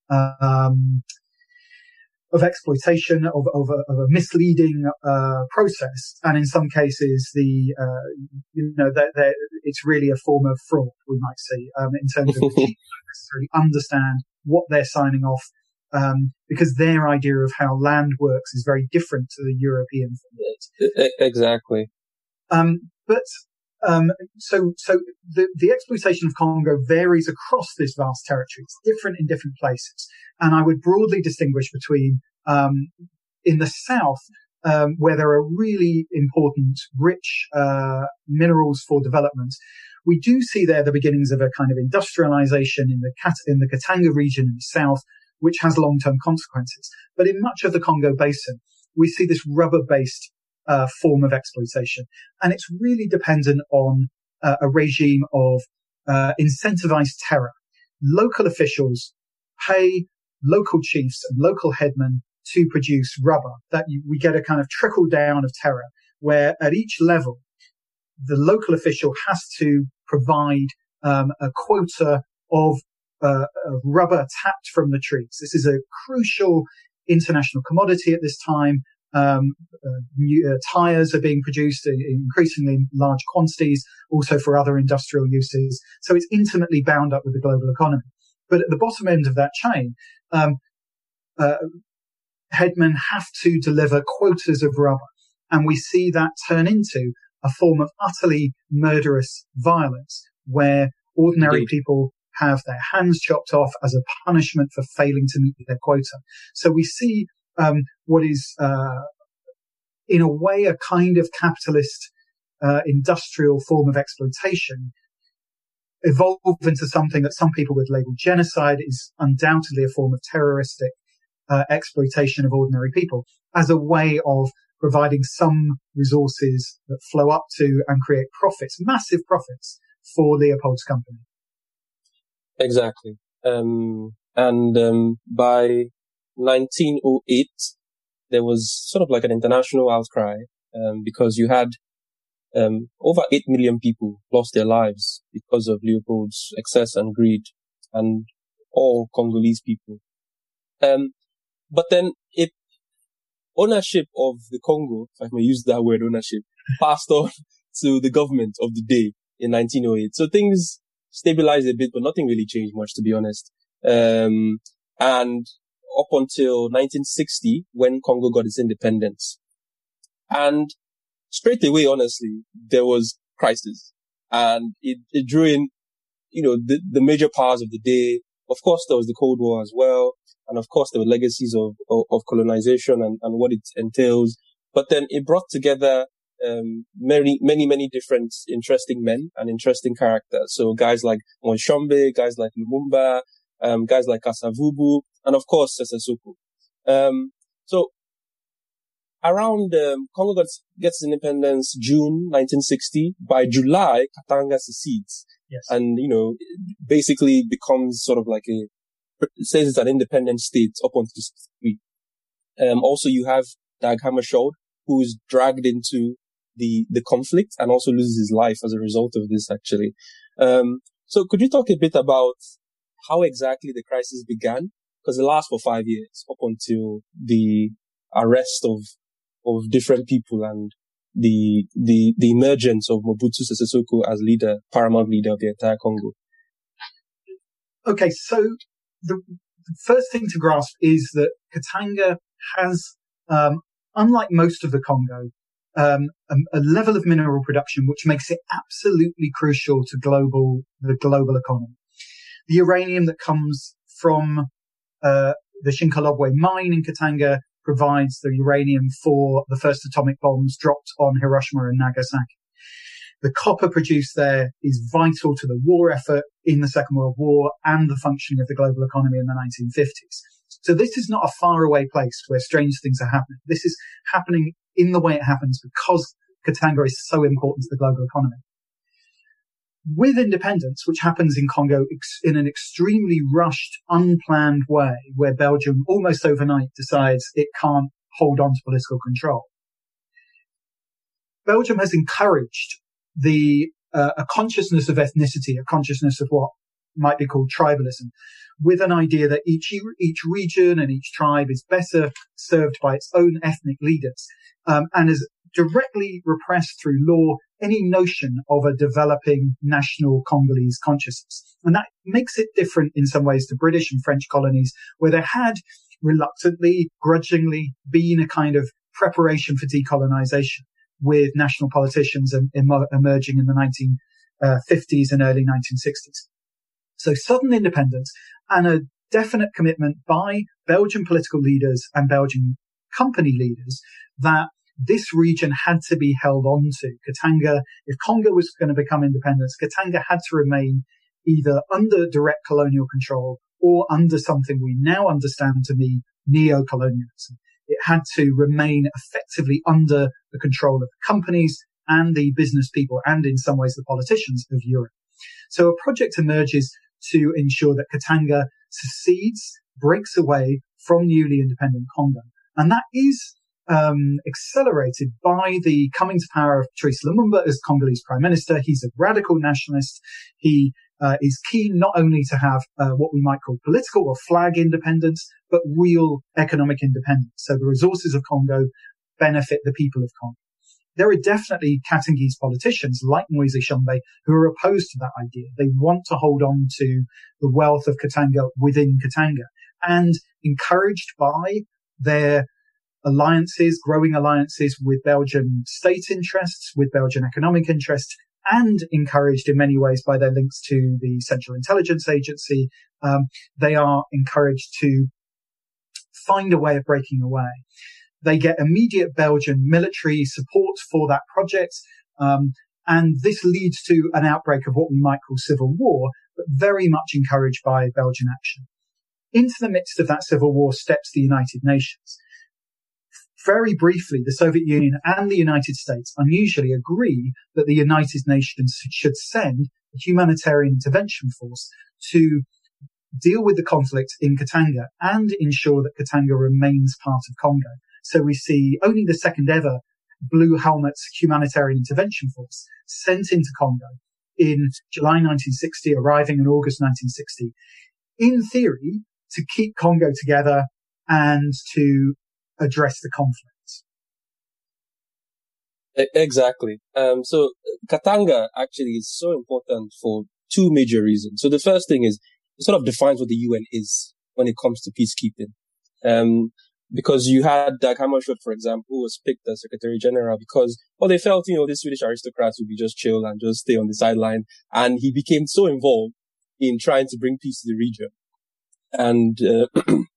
exploitation, of a misleading process, and in some cases, it's really a form of fraud. We might say in terms of the chiefs don't necessarily understand what they're signing off, because their idea of how land works is very different to the European thing. Exactly. So the exploitation of Congo varies across this vast territory. It's different in different places. And I would broadly distinguish between, in the south, where there are really important, rich, minerals for development. We do see there the beginnings of a kind of industrialization in the Katanga region in the south, which has long-term consequences. But in much of the Congo basin, we see this rubber-based form of exploitation. And it's really dependent on a regime of incentivized terror. Local officials pay local chiefs and local headmen to produce rubber. We get a kind of trickle down of terror, where at each level, the local official has to provide a quota of rubber tapped from the trees. This is a crucial international commodity at this time. Tires are being produced in increasingly large quantities, also for other industrial uses. So it's intimately bound up with the global economy. But at the bottom end of that chain, headmen have to deliver quotas of rubber. And we see that turn into a form of utterly murderous violence, where ordinary people have their hands chopped off as a punishment for failing to meet their quota. So we see what is, in a way, a kind of capitalist industrial form of exploitation evolve into something that some people would label genocide. Is undoubtedly a form of terroristic exploitation of ordinary people as a way of providing some resources that flow up to and create profits, massive profits for Leopold's company. Exactly. By 1908, there was sort of like an international outcry, because you had over 8 million people lost their lives because of Leopold's excess and greed, and all Congolese people. But then ownership of the Congo, if I may use that word, ownership, passed on to the government of the day in 1908. So things stabilized a bit, but nothing really changed much, to be honest. And up until 1960, when Congo got its independence. And straight away, honestly, there was crisis. And it drew in, the major powers of the day. Of course, there was the Cold War as well. And of course, there were legacies of colonization and what it entails. But then it brought together many different interesting men and interesting characters. So guys like Moshombe, guys like Lumumba, guys like Kasavubu, and of course Sesesoko. So around Congo gets independence June 1960. By July, Katanga secedes, Yes. and basically becomes sort of like says it's an independent state up until 63. Also, you have Dag Hammarskjöld, who is dragged into the conflict and also loses his life as a result of this, actually. So could you talk a bit about how exactly the crisis began? Because it lasts for 5 years, up until the arrest of different people and the emergence of Mobutu Sese Seko as paramount leader of the entire Congo. Okay, so the first thing to grasp is that Katanga has, unlike most of the Congo, a level of mineral production which makes it absolutely crucial to the global economy. The uranium that comes from the Shinkolobwe mine in Katanga provides the uranium for the first atomic bombs dropped on Hiroshima and Nagasaki. The copper produced there is vital to the war effort in the Second World War and the functioning of the global economy in the 1950s. So this is not a faraway place where strange things are happening. This is happening in the way it happens because Katanga is so important to the global economy. With independence, which happens in Congo in an extremely rushed, unplanned way, where Belgium almost overnight decides it can't hold on to political control, Belgium has encouraged a consciousness of ethnicity, a consciousness of what might be called tribalism, with an idea that each region and each tribe is better served by its own ethnic leaders, and has directly repressed through law any notion of a developing national Congolese consciousness. And that makes it different in some ways to British and French colonies, where there had reluctantly, grudgingly been a kind of preparation for decolonization, with national politicians emerging in the 1950s and early 1960s. So sudden independence and a definite commitment by Belgian political leaders and Belgian company leaders that this region had to be held on to. Katanga, if Congo was going to become independent, Katanga had to remain either under direct colonial control or under something we now understand to be neo-colonialism. It had to remain effectively under the control of the companies and the business people and in some ways the politicians of Europe. So a project emerges to ensure that Katanga secedes, breaks away from newly independent Congo. And that is accelerated by the coming to power of Patrice Lumumba as Congolese prime minister. He's a radical nationalist. He is keen not only to have what we might call political or flag independence, but real economic independence. So the resources of Congo benefit the people of Congo. There are definitely Katangese politicians like Moise Tshombe who are opposed to that idea. They want to hold on to the wealth of Katanga within Katanga, and encouraged by their growing alliances with Belgian state interests, with Belgian economic interests, and encouraged in many ways by their links to the Central Intelligence Agency, they are encouraged to find a way of breaking away. They get immediate Belgian military support for that project, and this leads to an outbreak of what we might call civil war, but very much encouraged by Belgian action. Into the midst of that civil war steps the United Nations. Very briefly, the Soviet Union and the United States unusually agree that the United Nations should send a humanitarian intervention force to deal with the conflict in Katanga and ensure that Katanga remains part of Congo. So we see only the second ever Blue Helmets humanitarian intervention force sent into Congo in July 1960, arriving in August 1960, in theory, to keep Congo together and to address the conflict. Exactly. So Katanga actually is so important for two major reasons. So the first thing is it sort of defines what the UN is when it comes to peacekeeping. Because you had Dag Hammarskjöld, for example, who was picked as Secretary General because, they felt, these Swedish aristocrats would be just chill and just stay on the sideline. And he became so involved in trying to bring peace to the region. And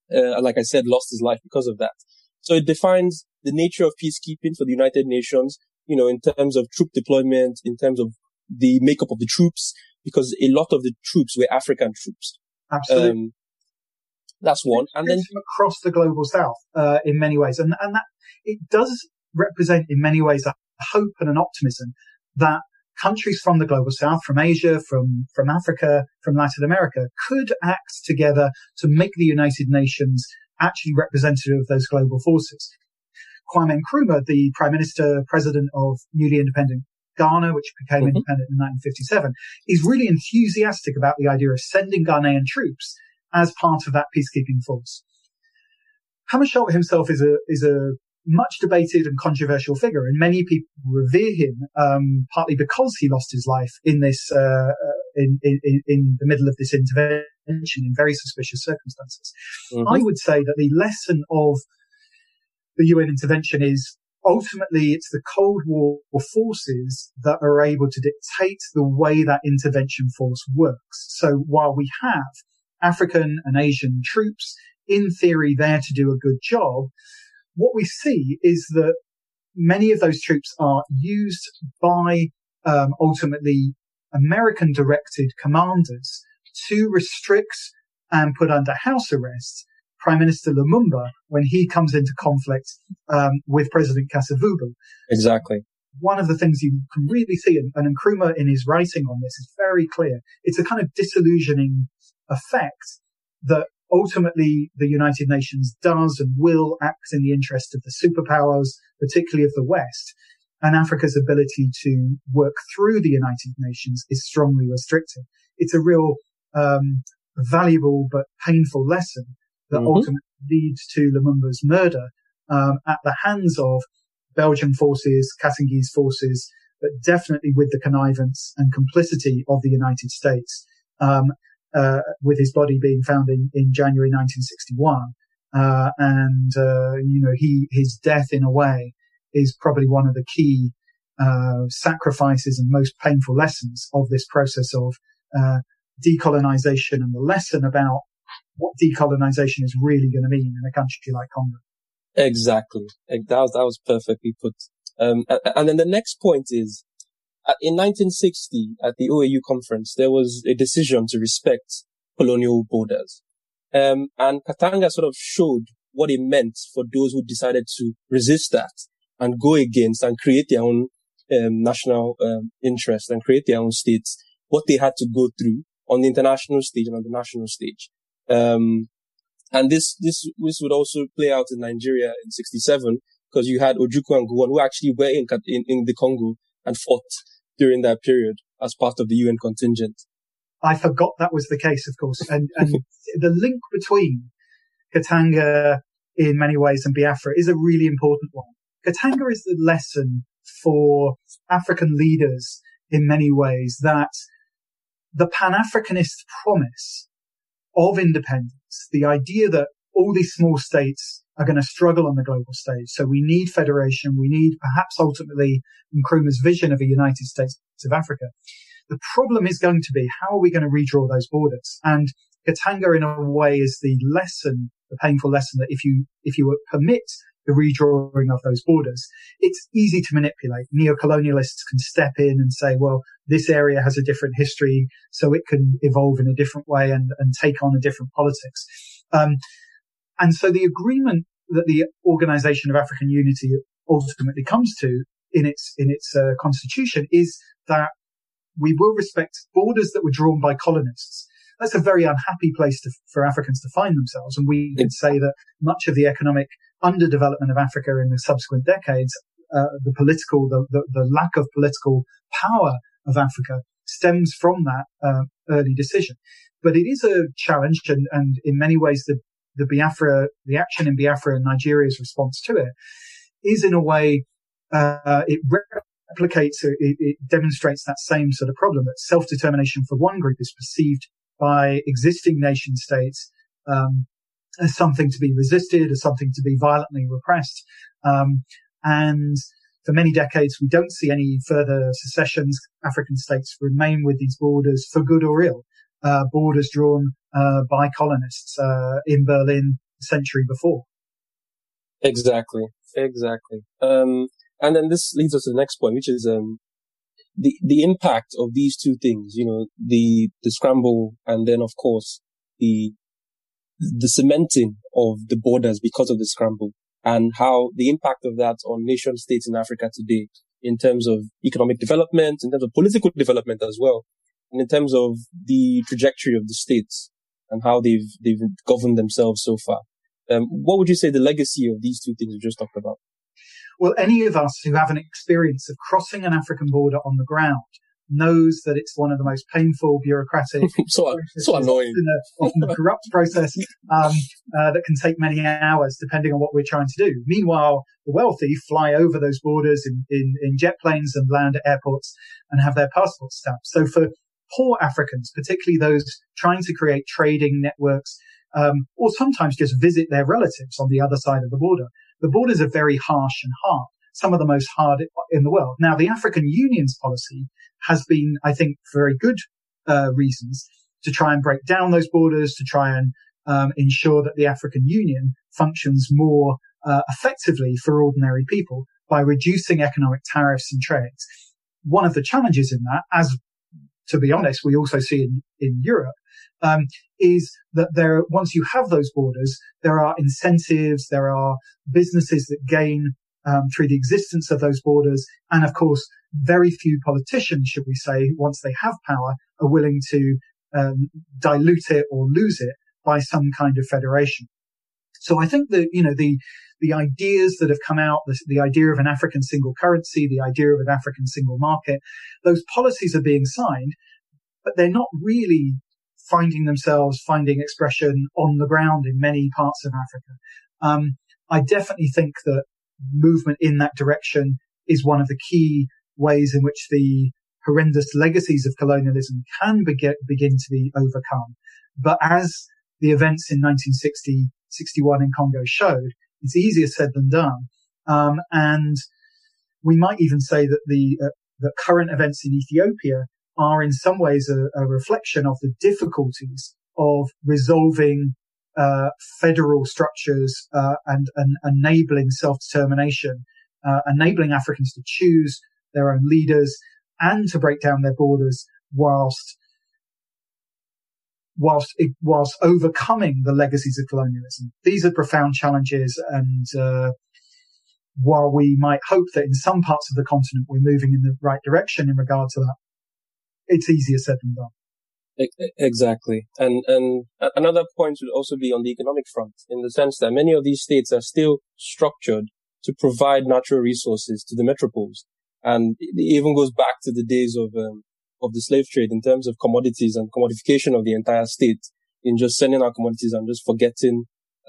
like I said, lost his life because of that. So it defines the nature of peacekeeping for the United Nations, in terms of troop deployment, in terms of the makeup of the troops, because a lot of the troops were African troops. Absolutely. That's one. And then across the global south, in many ways. And that it does represent in many ways a hope and an optimism that countries from the global south, from Asia, from Africa, from Latin America, could act together to make the United Nations actually representative of those global forces. Kwame Nkrumah, the Prime Minister, President of newly independent Ghana, which became independent in 1957, is really enthusiastic about the idea of sending Ghanaian troops as part of that peacekeeping force. Hammarskjöld himself is a much debated and controversial figure, and many people revere him, partly because he lost his life in this, in the middle of this intervention in very suspicious circumstances. I would say that the lesson of the UN intervention is ultimately it's the Cold War forces that are able to dictate the way that intervention force works. So while we have African and Asian troops, in theory, there to do a good job, what we see is that many of those troops are used by ultimately American-directed commanders to restrict and put under house arrest Prime Minister Lumumba when he comes into conflict with President Kasavubu. Exactly. One of the things you can really see, and Nkrumah in his writing on this is very clear, it's a kind of disillusioning effect that ultimately the United Nations does and will act in the interest of the superpowers, particularly of the West, and Africa's ability to work through the United Nations is strongly restricted. It's a real valuable but painful lesson that ultimately leads to Lumumba's murder at the hands of Belgian forces, Katangese forces, but definitely with the connivance and complicity of the United States, with his body being found in January 1961. His death in a way is probably one of the key sacrifices and most painful lessons of this process of decolonization, and the lesson about what decolonization is really going to mean in a country like Congo. Exactly. That was perfectly put. And then the next point is, in 1960, at the OAU conference, there was a decision to respect colonial borders. And Katanga sort of showed what it meant for those who decided to resist that and go against and create their own national interest and create their own states, what they had to go through on the international stage and on the national stage. And this would also play out in Nigeria in 1967, because you had Ojukwu and Gowon who actually were in the Congo and fought during that period as part of the UN contingent. I forgot that was the case, of course. And the link between Katanga in many ways and Biafra is a really important one. Katanga is the lesson for African leaders in many ways that the Pan-Africanist promise of independence, the idea that all these small states are going to struggle on the global stage. So we need federation. We need perhaps ultimately Nkrumah's vision of a United States of Africa. The problem is going to be, how are we going to redraw those borders? And Katanga in a way is the lesson, the painful lesson, that if you permit the redrawing of those borders, it's easy to manipulate. Neo-colonialists can step in and say, well, this area has a different history, so it can evolve in a different way and take on a different politics. And so the agreement that the Organization of African Unity ultimately comes to in its constitution is that we will respect borders that were drawn by colonists. That's a very unhappy place for Africans to find themselves. And we could say that much of the economic underdevelopment of Africa in the subsequent decades, the lack of political power of Africa stems from that early decision. But it is a challenge, and in many ways the action in Biafra and Nigeria's response to it is in a way, it replicates, it demonstrates that same sort of problem, that self-determination for one group is perceived by existing nation states as something to be resisted, as something to be violently repressed. And for many decades, we don't see any further secessions. African states remain with these borders for good or ill. Borders drawn by colonists in Berlin century before. Exactly. And then this leads us to the next point, which is the impact of these two things. The scramble, and then of course the cementing of the borders because of the scramble, and how the impact of that on nation states in Africa today, in terms of economic development, in terms of political development as well, and in terms of the trajectory of the states and how they've governed themselves so far. What would you say the legacy of these two things we just talked about? Well, any of us who have an experience of crossing an African border on the ground knows that it's one of the most painful, bureaucratic, so annoying, often a corrupt process that can take many hours, depending on what we're trying to do. Meanwhile, the wealthy fly over those borders in jet planes and land at airports and have their passports stamped. So for poor Africans, particularly those trying to create trading networks, or sometimes just visit their relatives on the other side of the borders are very harsh and hard, some of the most hard in the world. Now, the African Union's policy has been, I think, for very good reasons, to try and break down those borders, to try and ensure that the African Union functions more effectively for ordinary people by reducing economic tariffs and trades. One of the challenges in that, as to be honest, we also see in Europe, is that once you have those borders, there are incentives, there are businesses that gain through the existence of those borders. And of course, very few politicians, should we say, once they have power, are willing to dilute it or lose it by some kind of federation. So I think that, the ideas that have come out, the idea of an African single currency, the idea of an African single market, those policies are being signed, but they're not really finding expression on the ground in many parts of Africa. I definitely think that movement in that direction is one of the key ways in which the horrendous legacies of colonialism can begin to be overcome. But as the events in 1960-61 in Congo showed, it's easier said than done. And we might even say that the current events in Ethiopia are in some ways a reflection of the difficulties of resolving federal structures and enabling self-determination, enabling Africans to choose their own leaders and to break down their borders whilst overcoming the legacies of colonialism. These are profound challenges, and while we might hope that in some parts of the continent we're moving in the right direction in regard to that, it's easier said than done. Exactly. And another point would also be on the economic front, in the sense that many of these states are still structured to provide natural resources to the metropoles. And it even goes back to the days of the slave trade in terms of commodities and commodification of the entire state, in just sending out commodities and just forgetting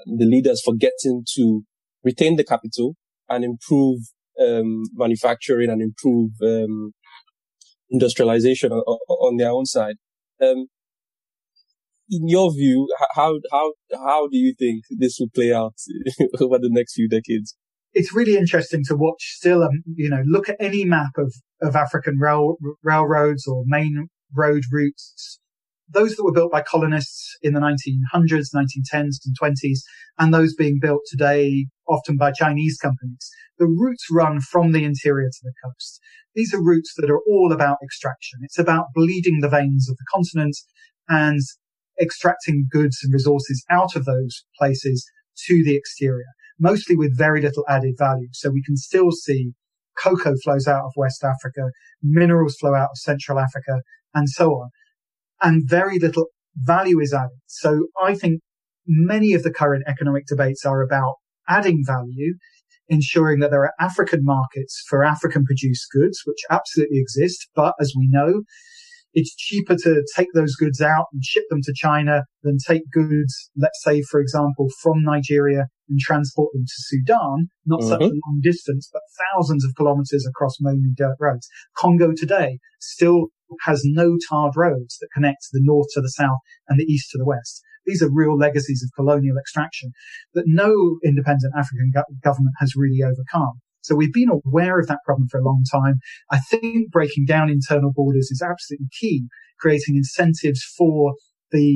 to retain the capital and improve manufacturing and improve industrialization on their own side. In your view, how do you think this will play out over the next few decades? It's really interesting to watch still, look at any map of African railroads or main road routes, those that were built by colonists in the 1900s, 1910s and 20s, and those being built today often by Chinese companies. The routes run from the interior to the coast. These are routes that are all about extraction. It's about bleeding the veins of the continent and extracting goods and resources out of those places to the exterior, mostly with very little added value. So we can still see cocoa flows out of West Africa, minerals flow out of Central Africa, and so on. And very little value is added. So I think many of the current economic debates are about adding value, ensuring that there are African markets for African produced goods, which absolutely exist. But as we know, it's cheaper to take those goods out and ship them to China than take goods, let's say, for example, from Nigeria and transport them to Sudan, not such a long distance, but thousands of kilometers across lonely dirt roads. Congo today still has no tarred roads that connect the north to the south and the east to the west. These are real legacies of colonial extraction that no independent African government has really overcome. So we've been aware of that problem for a long time. I think breaking down internal borders is absolutely key, creating incentives for the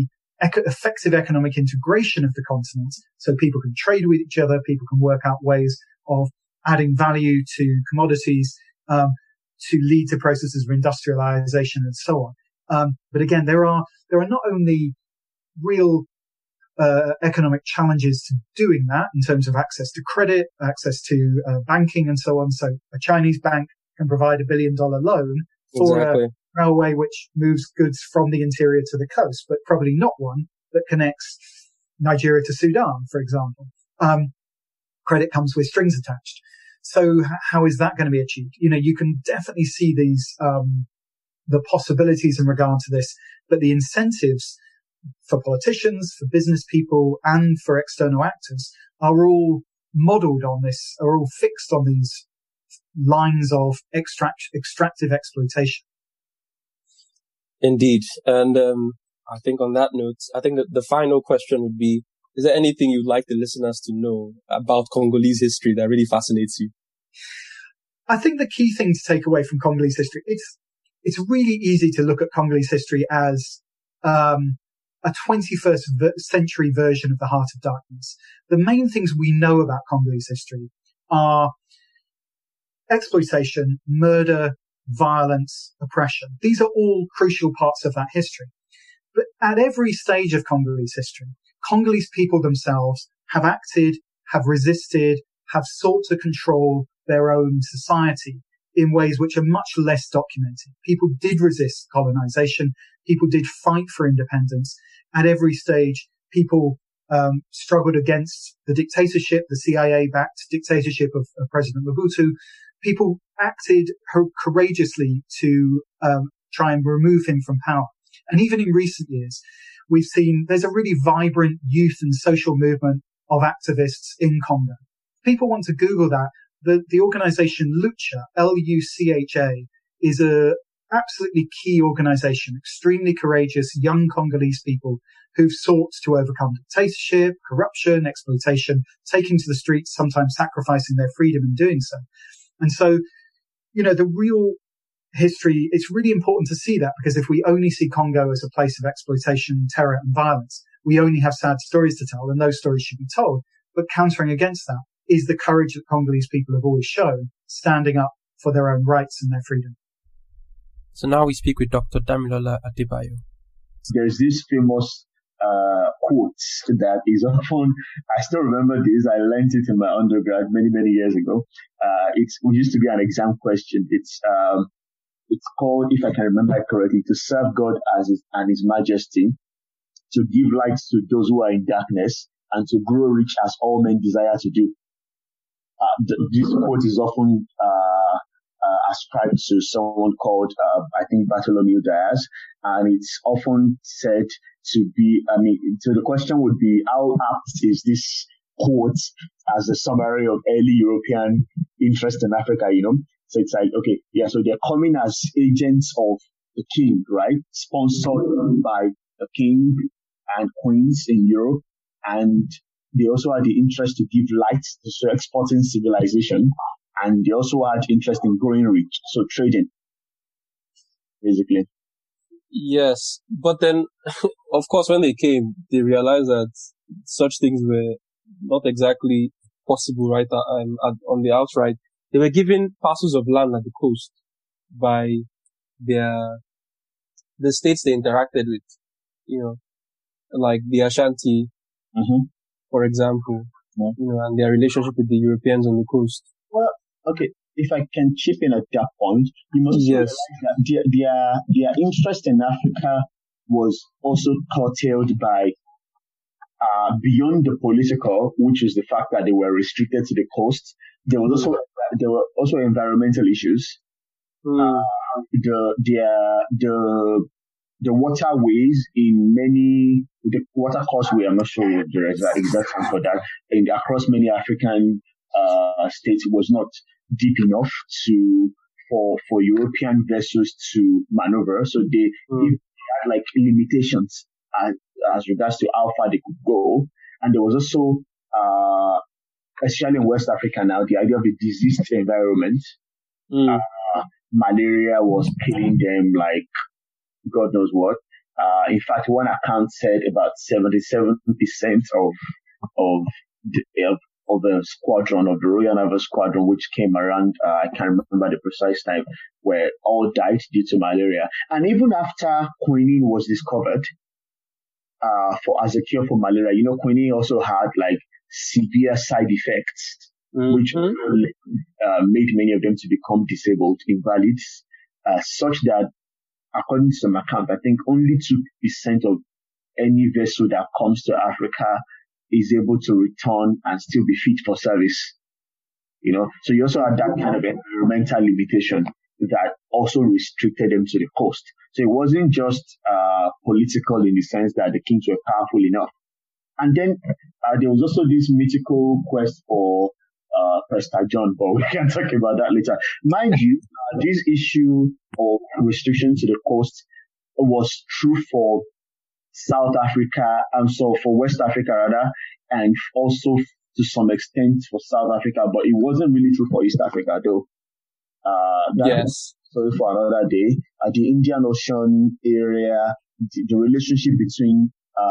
effective economic integration of the continent, so people can trade with each other, people can work out ways of adding value to commodities, to lead to processes of industrialization and so on. But again, there are not only real economic challenges to doing that in terms of access to credit, access to banking and so on. So a Chinese bank can provide $1 billion loan for a railway which moves goods from the interior to the coast, but probably not one that connects Nigeria to Sudan, for example. Credit comes with strings attached. So how is that going to be achieved? You can definitely see these, the possibilities in regard to this, but the incentives for politicians, for business people, and for external actors are all modeled on this, are all fixed on these lines of extractive exploitation. Indeed. And I think on that note, I think that the final question would be, is there anything you'd like the listeners to know about Congolese history that really fascinates you? I think the key thing to take away from Congolese history, it's really easy to look at Congolese history as a 21st century version of the Heart of Darkness. The main things we know about Congolese history are exploitation, murder, violence, oppression. These are all crucial parts of that history. But at every stage of Congolese history, Congolese people themselves have acted, have resisted, have sought to control their own society in ways which are much less documented. People did resist colonization. People did fight for independence. At every stage, people struggled against the dictatorship, the CIA-backed dictatorship of President Mobutu. People acted courageously to try and remove him from power. And even in recent years, we've seen there's a really vibrant youth and social movement of activists in Congo. People want to Google that. The organization Lucha, L-U-C-H-A, is a absolutely key organization, extremely courageous young Congolese people who've sought to overcome dictatorship, corruption, exploitation, taking to the streets, sometimes sacrificing their freedom in doing so. And so, the real history, it's really important to see that, because if we only see Congo as a place of exploitation, terror and violence, we only have sad stories to tell, and those stories should be told. But countering against that is the courage that Congolese people have always shown, standing up for their own rights and their freedom. So now we speak with Dr. Damilola Adebayo. There's this famous quote that is often, I still remember this, I learned it in my undergrad many, many years ago. It used to be an exam question. It's called, if I can remember it correctly, to serve God and His Majesty, to give light to those who are in darkness, and to grow rich as all men desire to do. This quote is often ascribed to someone called, I think, Bartholomew Dias, and it's often said to be, so the question would be, how apt is this quote as a summary of early European interest in Africa, So it's like, okay, yeah, so they're coming as agents of the king, right? Sponsored by the king and queens in Europe, and they also had the interest to give light to exporting civilization, and they also had interest in growing rich, so trading, basically. Yes, but then, of course, when they came, they realized that such things were not exactly possible, right? On the outright, they were given parcels of land at the coast by the states they interacted with, like the Ashanti, for example, and their relationship with the Europeans on the coast. Well, okay, if I can chip in at that point, you must realize that their interest in Africa was also curtailed by beyond the political, which is the fact that they were restricted to the coast. There were also environmental issues. The waterways in many, the water causeway, I'm not sure what the exact term for that, and across many African states, was not deep enough for European vessels to maneuver. So they had like limitations as regards to how far they could go. And there was also, especially in West Africa now, the idea of the diseased environment. Malaria was killing them like God knows what. In fact, one account said about 77% of the squadron, of the Royal Naval Squadron, which came around, I can't remember the precise time, where all died due to malaria. And even after quinine was discovered as a cure for malaria, quinine also had like severe side effects, which made many of them to become disabled, invalids, such that, according to some account, I think only 2% of any vessel that comes to Africa is able to return and still be fit for service. So you also had that kind of environmental limitation that also restricted them to the coast. So it wasn't just political in the sense that the kings were powerful enough. And then there was also this mythical quest for Prester John, but we can talk about that later. Mind you, this issue of restriction to the coast was true for South Africa, so for West Africa rather, and also to some extent for South Africa, but it wasn't really true for East Africa though. Yes. Sorry for another day. The Indian Ocean area, the relationship between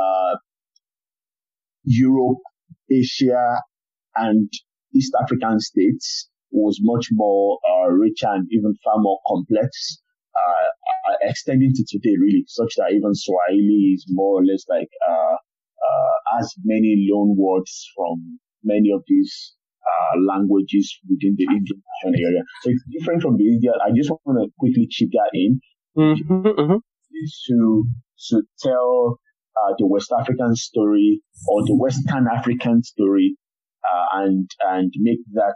Europe, Asia, and East African states was much more richer and even far more complex, extending to today really, such that even Swahili is more or less like has many loan words from many of these languages within the Indian Ocean area. So it's different from the Indian. I just want to quickly chip that in to tell the West African story or the Western African story, and make that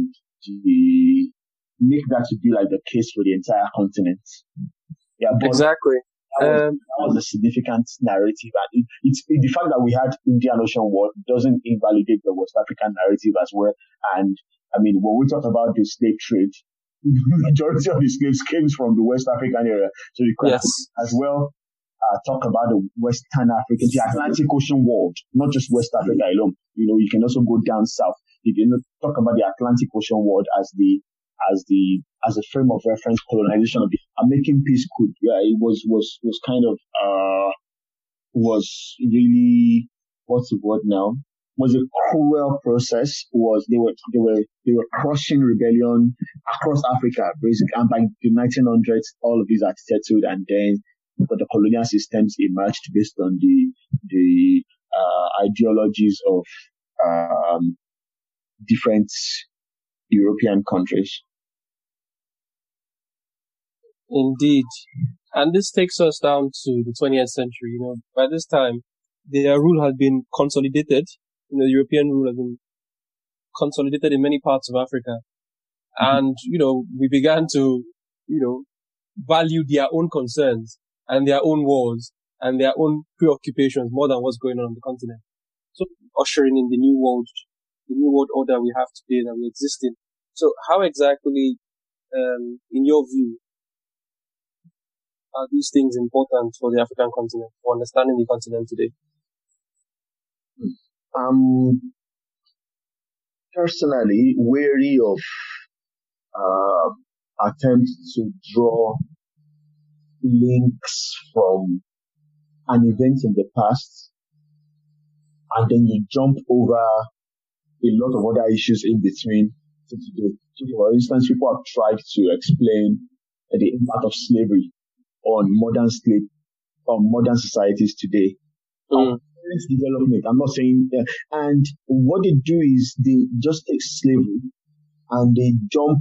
to be like the case for the entire continent. Yeah, exactly. That was a significant narrative, and it's the fact that we had Indian Ocean War doesn't invalidate the West African narrative as well. And I mean, when we talk about the slave trade, the majority of the slaves came from the West African area, so we could as well talk about the Western African, the Atlantic Ocean world, not just West Africa alone. You can also go down south. You can talk about the Atlantic Ocean world as a frame of reference. Colonization of the making peace could, it was kind of was really, what's the word now? Was a cruel process. They were crushing rebellion across Africa, basically, and by the 1900s, all of these are settled, and then the colonial systems emerged based on the ideologies of different European countries. Indeed. And this takes us down to the 20th century. By this time, their rule had been consolidated. The European rule had been consolidated in many parts of Africa. And, we began to, value their own concerns and their own wars and their own preoccupations more than what's going on the continent. So, ushering in the new world order we have today that we exist in. So, how exactly, in your view, are these things important for the African continent, for understanding the continent today? Personally, wary of attempts to draw links from an event in the past, and then you jump over a lot of other issues in between. So for instance, people have tried to explain the impact of slavery on modern societies today. Development. I'm not saying, and what they do is they just take slavery and they jump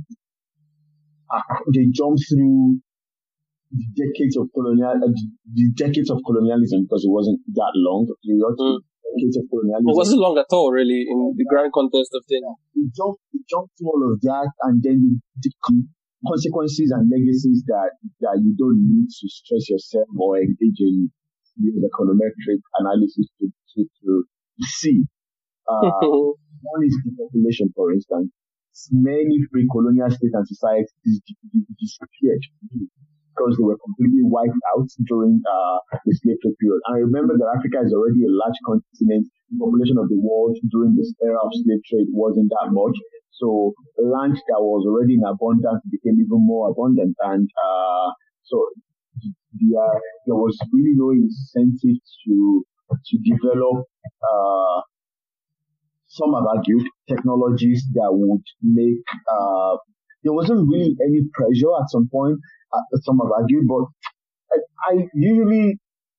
through the decades of colonialism, because it wasn't that long. Decades of colonialism. It wasn't long at all, really, in the grand context of things. You jump through all of that, and then the consequences and legacies that you don't need to stress yourself or engage in the econometric analysis to see. One is depopulation, for instance. Many pre-colonial states and societies disappeared because they were completely wiped out during the slave trade period. And remember that Africa is already a large continent. The population of the world during this era of slave trade wasn't that much. So land that was already in abundance became even more abundant. And so there was really no incentive to develop, some have argued, technologies that would make, there wasn't really any pressure at some point, some have argued, but I usually,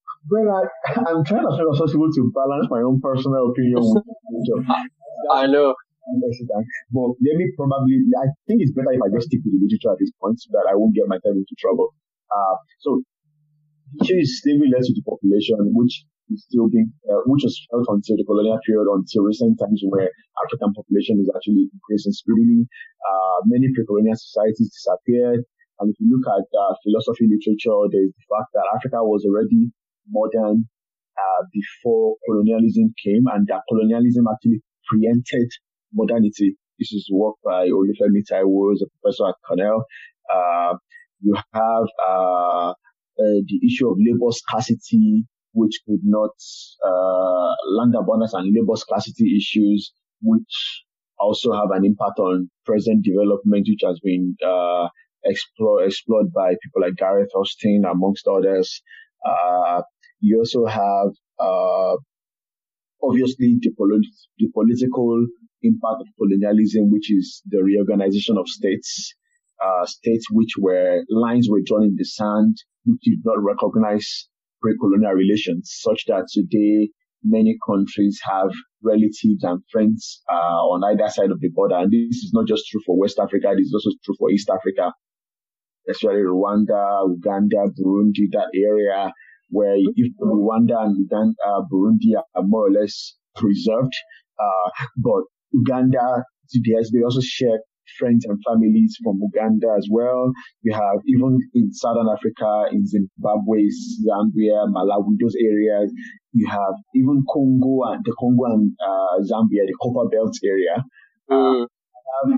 I'm trying as much as possible to balance my own personal opinion with I know. But let me I think it's better if I just stick to the literature at this point so that I won't get myself into trouble. So, issue is slavery led to depopulation, which is still being, which was felt until the colonial period, until recent times where African population is actually increasing speedily. Many pre-colonial societies disappeared. And if you look at philosophy literature, there is the fact that Africa was already modern before colonialism came, and that colonialism actually preempted modernity. This is work by Olufemi Taiwo, who is a professor at Cornell. You have the issue of labor scarcity, which could not, land abundance and labor scarcity issues, which also have an impact on present development, which has been explored by people like Gareth Austin, amongst others. You also have, obviously, the political impact of colonialism, which is the reorganization of states, states which lines were drawn in the sand, which did not recognize pre-colonial relations, such that today many countries have relatives and friends on either side of the border. And this is not just true for West Africa, this is also true for East Africa, especially Rwanda, Uganda, Burundi, that area where if Rwanda and Uganda, Burundi are more or less preserved, but Uganda, they also share friends and families from Uganda as well. You have, even in Southern Africa, in Zimbabwe, Zambia, Malawi, those areas, you have even Congo and Zambia, the Copper Belt area. Have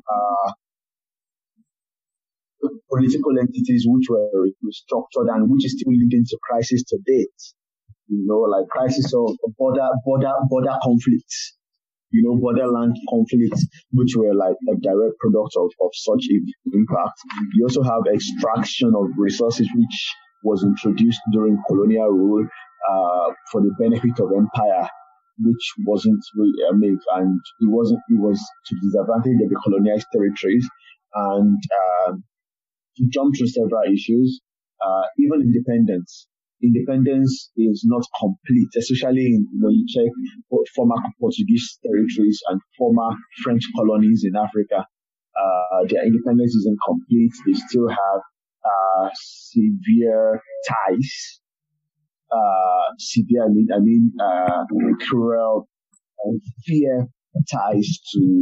political entities which were restructured and which is still leading to crisis to date. Like crisis of border conflicts. Borderland conflicts, which were like a direct product of such impact. You also have extraction of resources, which was introduced during colonial rule for the benefit of empire, which wasn't really made, and it was to the disadvantage of the colonized territories. And to jump through several issues, even independence. Independence is not complete, especially when you check former Portuguese territories and former French colonies in Africa. Their independence isn't complete. They still have severe ties. Cruel and fear ties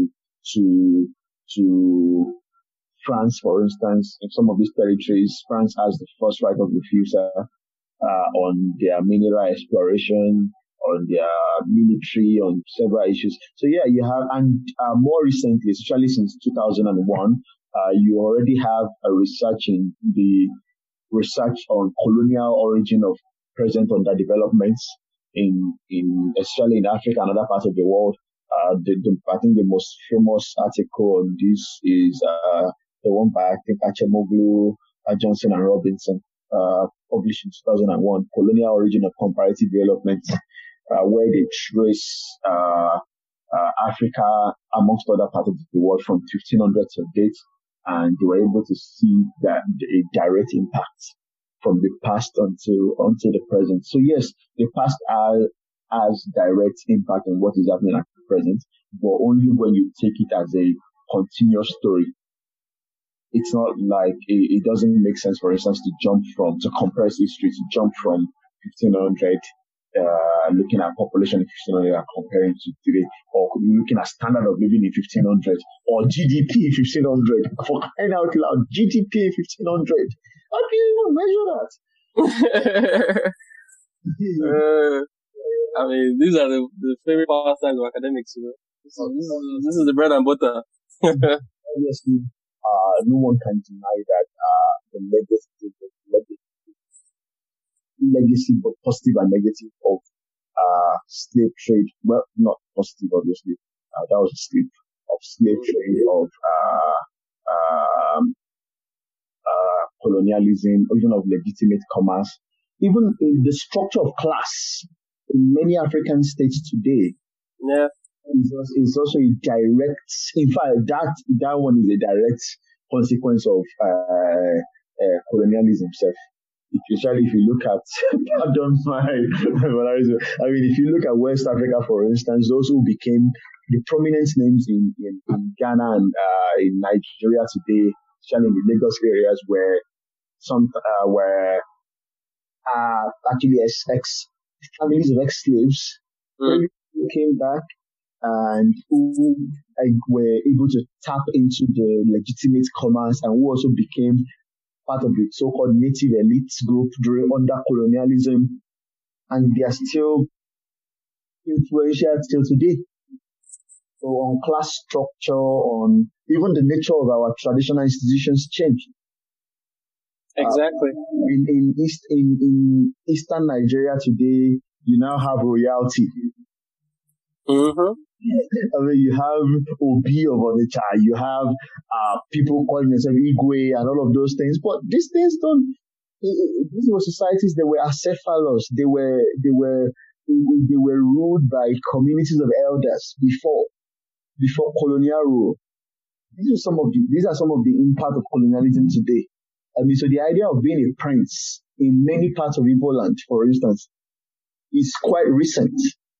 to France, for instance. In some of these territories, France has the first right of refusal on their mineral exploration, on their military, on several issues. So yeah, you have, and more recently, especially since 2001, you already have a research on colonial origin of present underdevelopments especially in Africa and other parts of the world. I think the most famous article on this is the one by, I think, Achemoglu, Johnson and Robinson, published in 2001, Colonial Origin of Comparative Development, where they trace Africa amongst other parts of the world from 1500 to date, and they were able to see that a direct impact from the past onto the present. So yes, the past has direct impact on what is happening at the present, but only when you take it as a continuous story. It's not like it doesn't make sense, for instance, to compress history, to jump from 1500, looking at population in 1500 and comparing to today, or looking at standard of living in 1500, or GDP in 1500. For crying out loud, GDP in 1500. How can you even measure that? I mean, these are the favorite pastimes of academics, This is the bread and butter. Obviously, no one can deny that the legacy, but positive and negative of slave trade. Well, not positive, obviously. That was a slip of slave trade, of colonialism, or even of legitimate commerce. Even in the structure of class in many African states today, is also a direct. In fact, that one is a direct consequence of colonialism itself. Especially if you look at, if you look at West Africa, for instance, those who became the prominent names in Ghana and in Nigeria today, especially in the Lagos areas, where some were actually families of ex-slaves who came back and who were able to tap into the legitimate commerce, and who also became part of the so-called native elites group under colonialism, and they are still influential till today. So on class structure, on even the nature of our traditional institutions changed. Exactly. In Eastern Nigeria today, you now have royalty. Mm-hmm. You have Obi of Onitsha, you have people calling themselves Igwe and all of those things. But these things these were societies that were acephalous. They were ruled by communities of elders before colonial rule. These are some of the impact of colonialism today. So the idea of being a prince in many parts of Igbo land, for instance, is quite recent.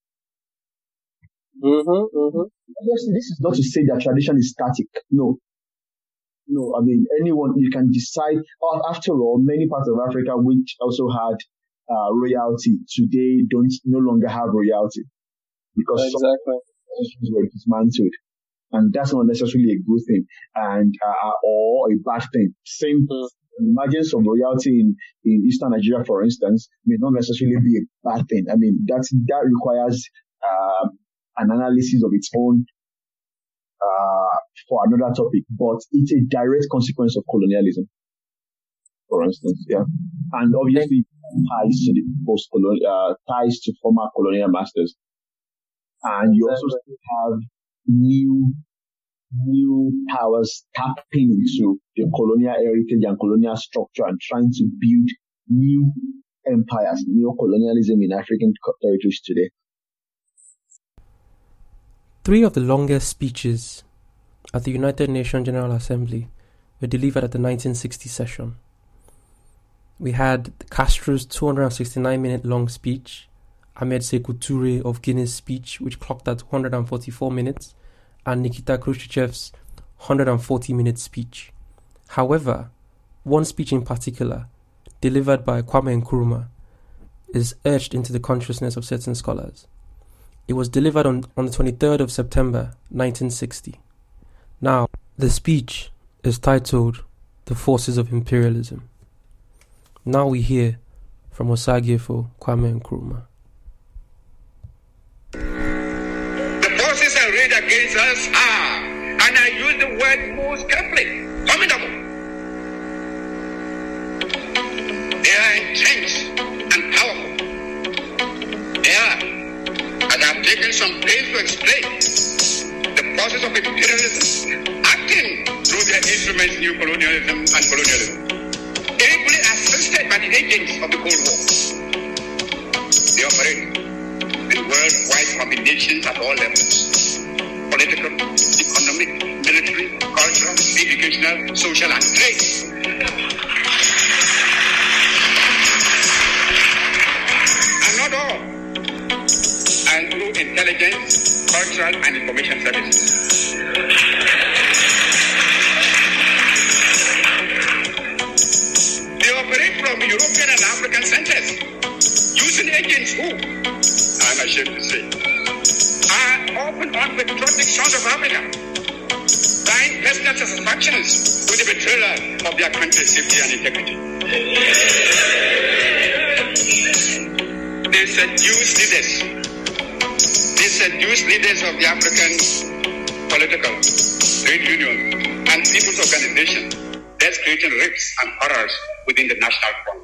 Obviously, this is not to say that tradition is static. No. Anyone, you can decide. After all, many parts of Africa which also had royalty today no longer have royalty because some were dismantled, and that's not necessarily a good thing or a bad thing. Same. Emergence of royalty in Eastern Nigeria, for instance, may not necessarily be a bad thing. That requires an analysis of its own for another topic, but it's a direct consequence of colonialism, for instance, and obviously ties to the ties to former colonial masters, and you also have new powers tapping into the colonial heritage and colonial structure and trying to build new empires, new colonialism in African territories today. 3 of the longest speeches at the United Nations General Assembly were delivered at the 1960 session. We had Castro's 269-minute long speech, Ahmed Sekou Toure of Guinea's speech, which clocked at 144 minutes, and Nikita Khrushchev's 140-minute speech. However, one speech in particular, delivered by Kwame Nkrumah, is etched into the consciousness of certain scholars. It was delivered on the 23rd of September 1960. Now, the speech is titled The Forces of Imperialism. Now we hear from Osagyefo Kwame Nkrumah. Arrayed against us are, and I use the word most carefully, formidable. They are intense and powerful. They are, as I've taken some pains to explain, the process of imperialism acting through their instruments, new colonialism and colonialism, ably assisted by the agents of the Cold War. They operate with worldwide combinations at all levels: political, economic, military, cultural, educational, social, and trade. And not all. And through intelligence, cultural, and information services. They operate from European and African centers, using agents who, I'm ashamed to say, are often on patriotic shores of Africa, buying personal satisfactions with the betrayal of their country's safety and integrity. They seduce leaders of the African political, trade union, and people's organization, thus creating rifts and horrors within the national front.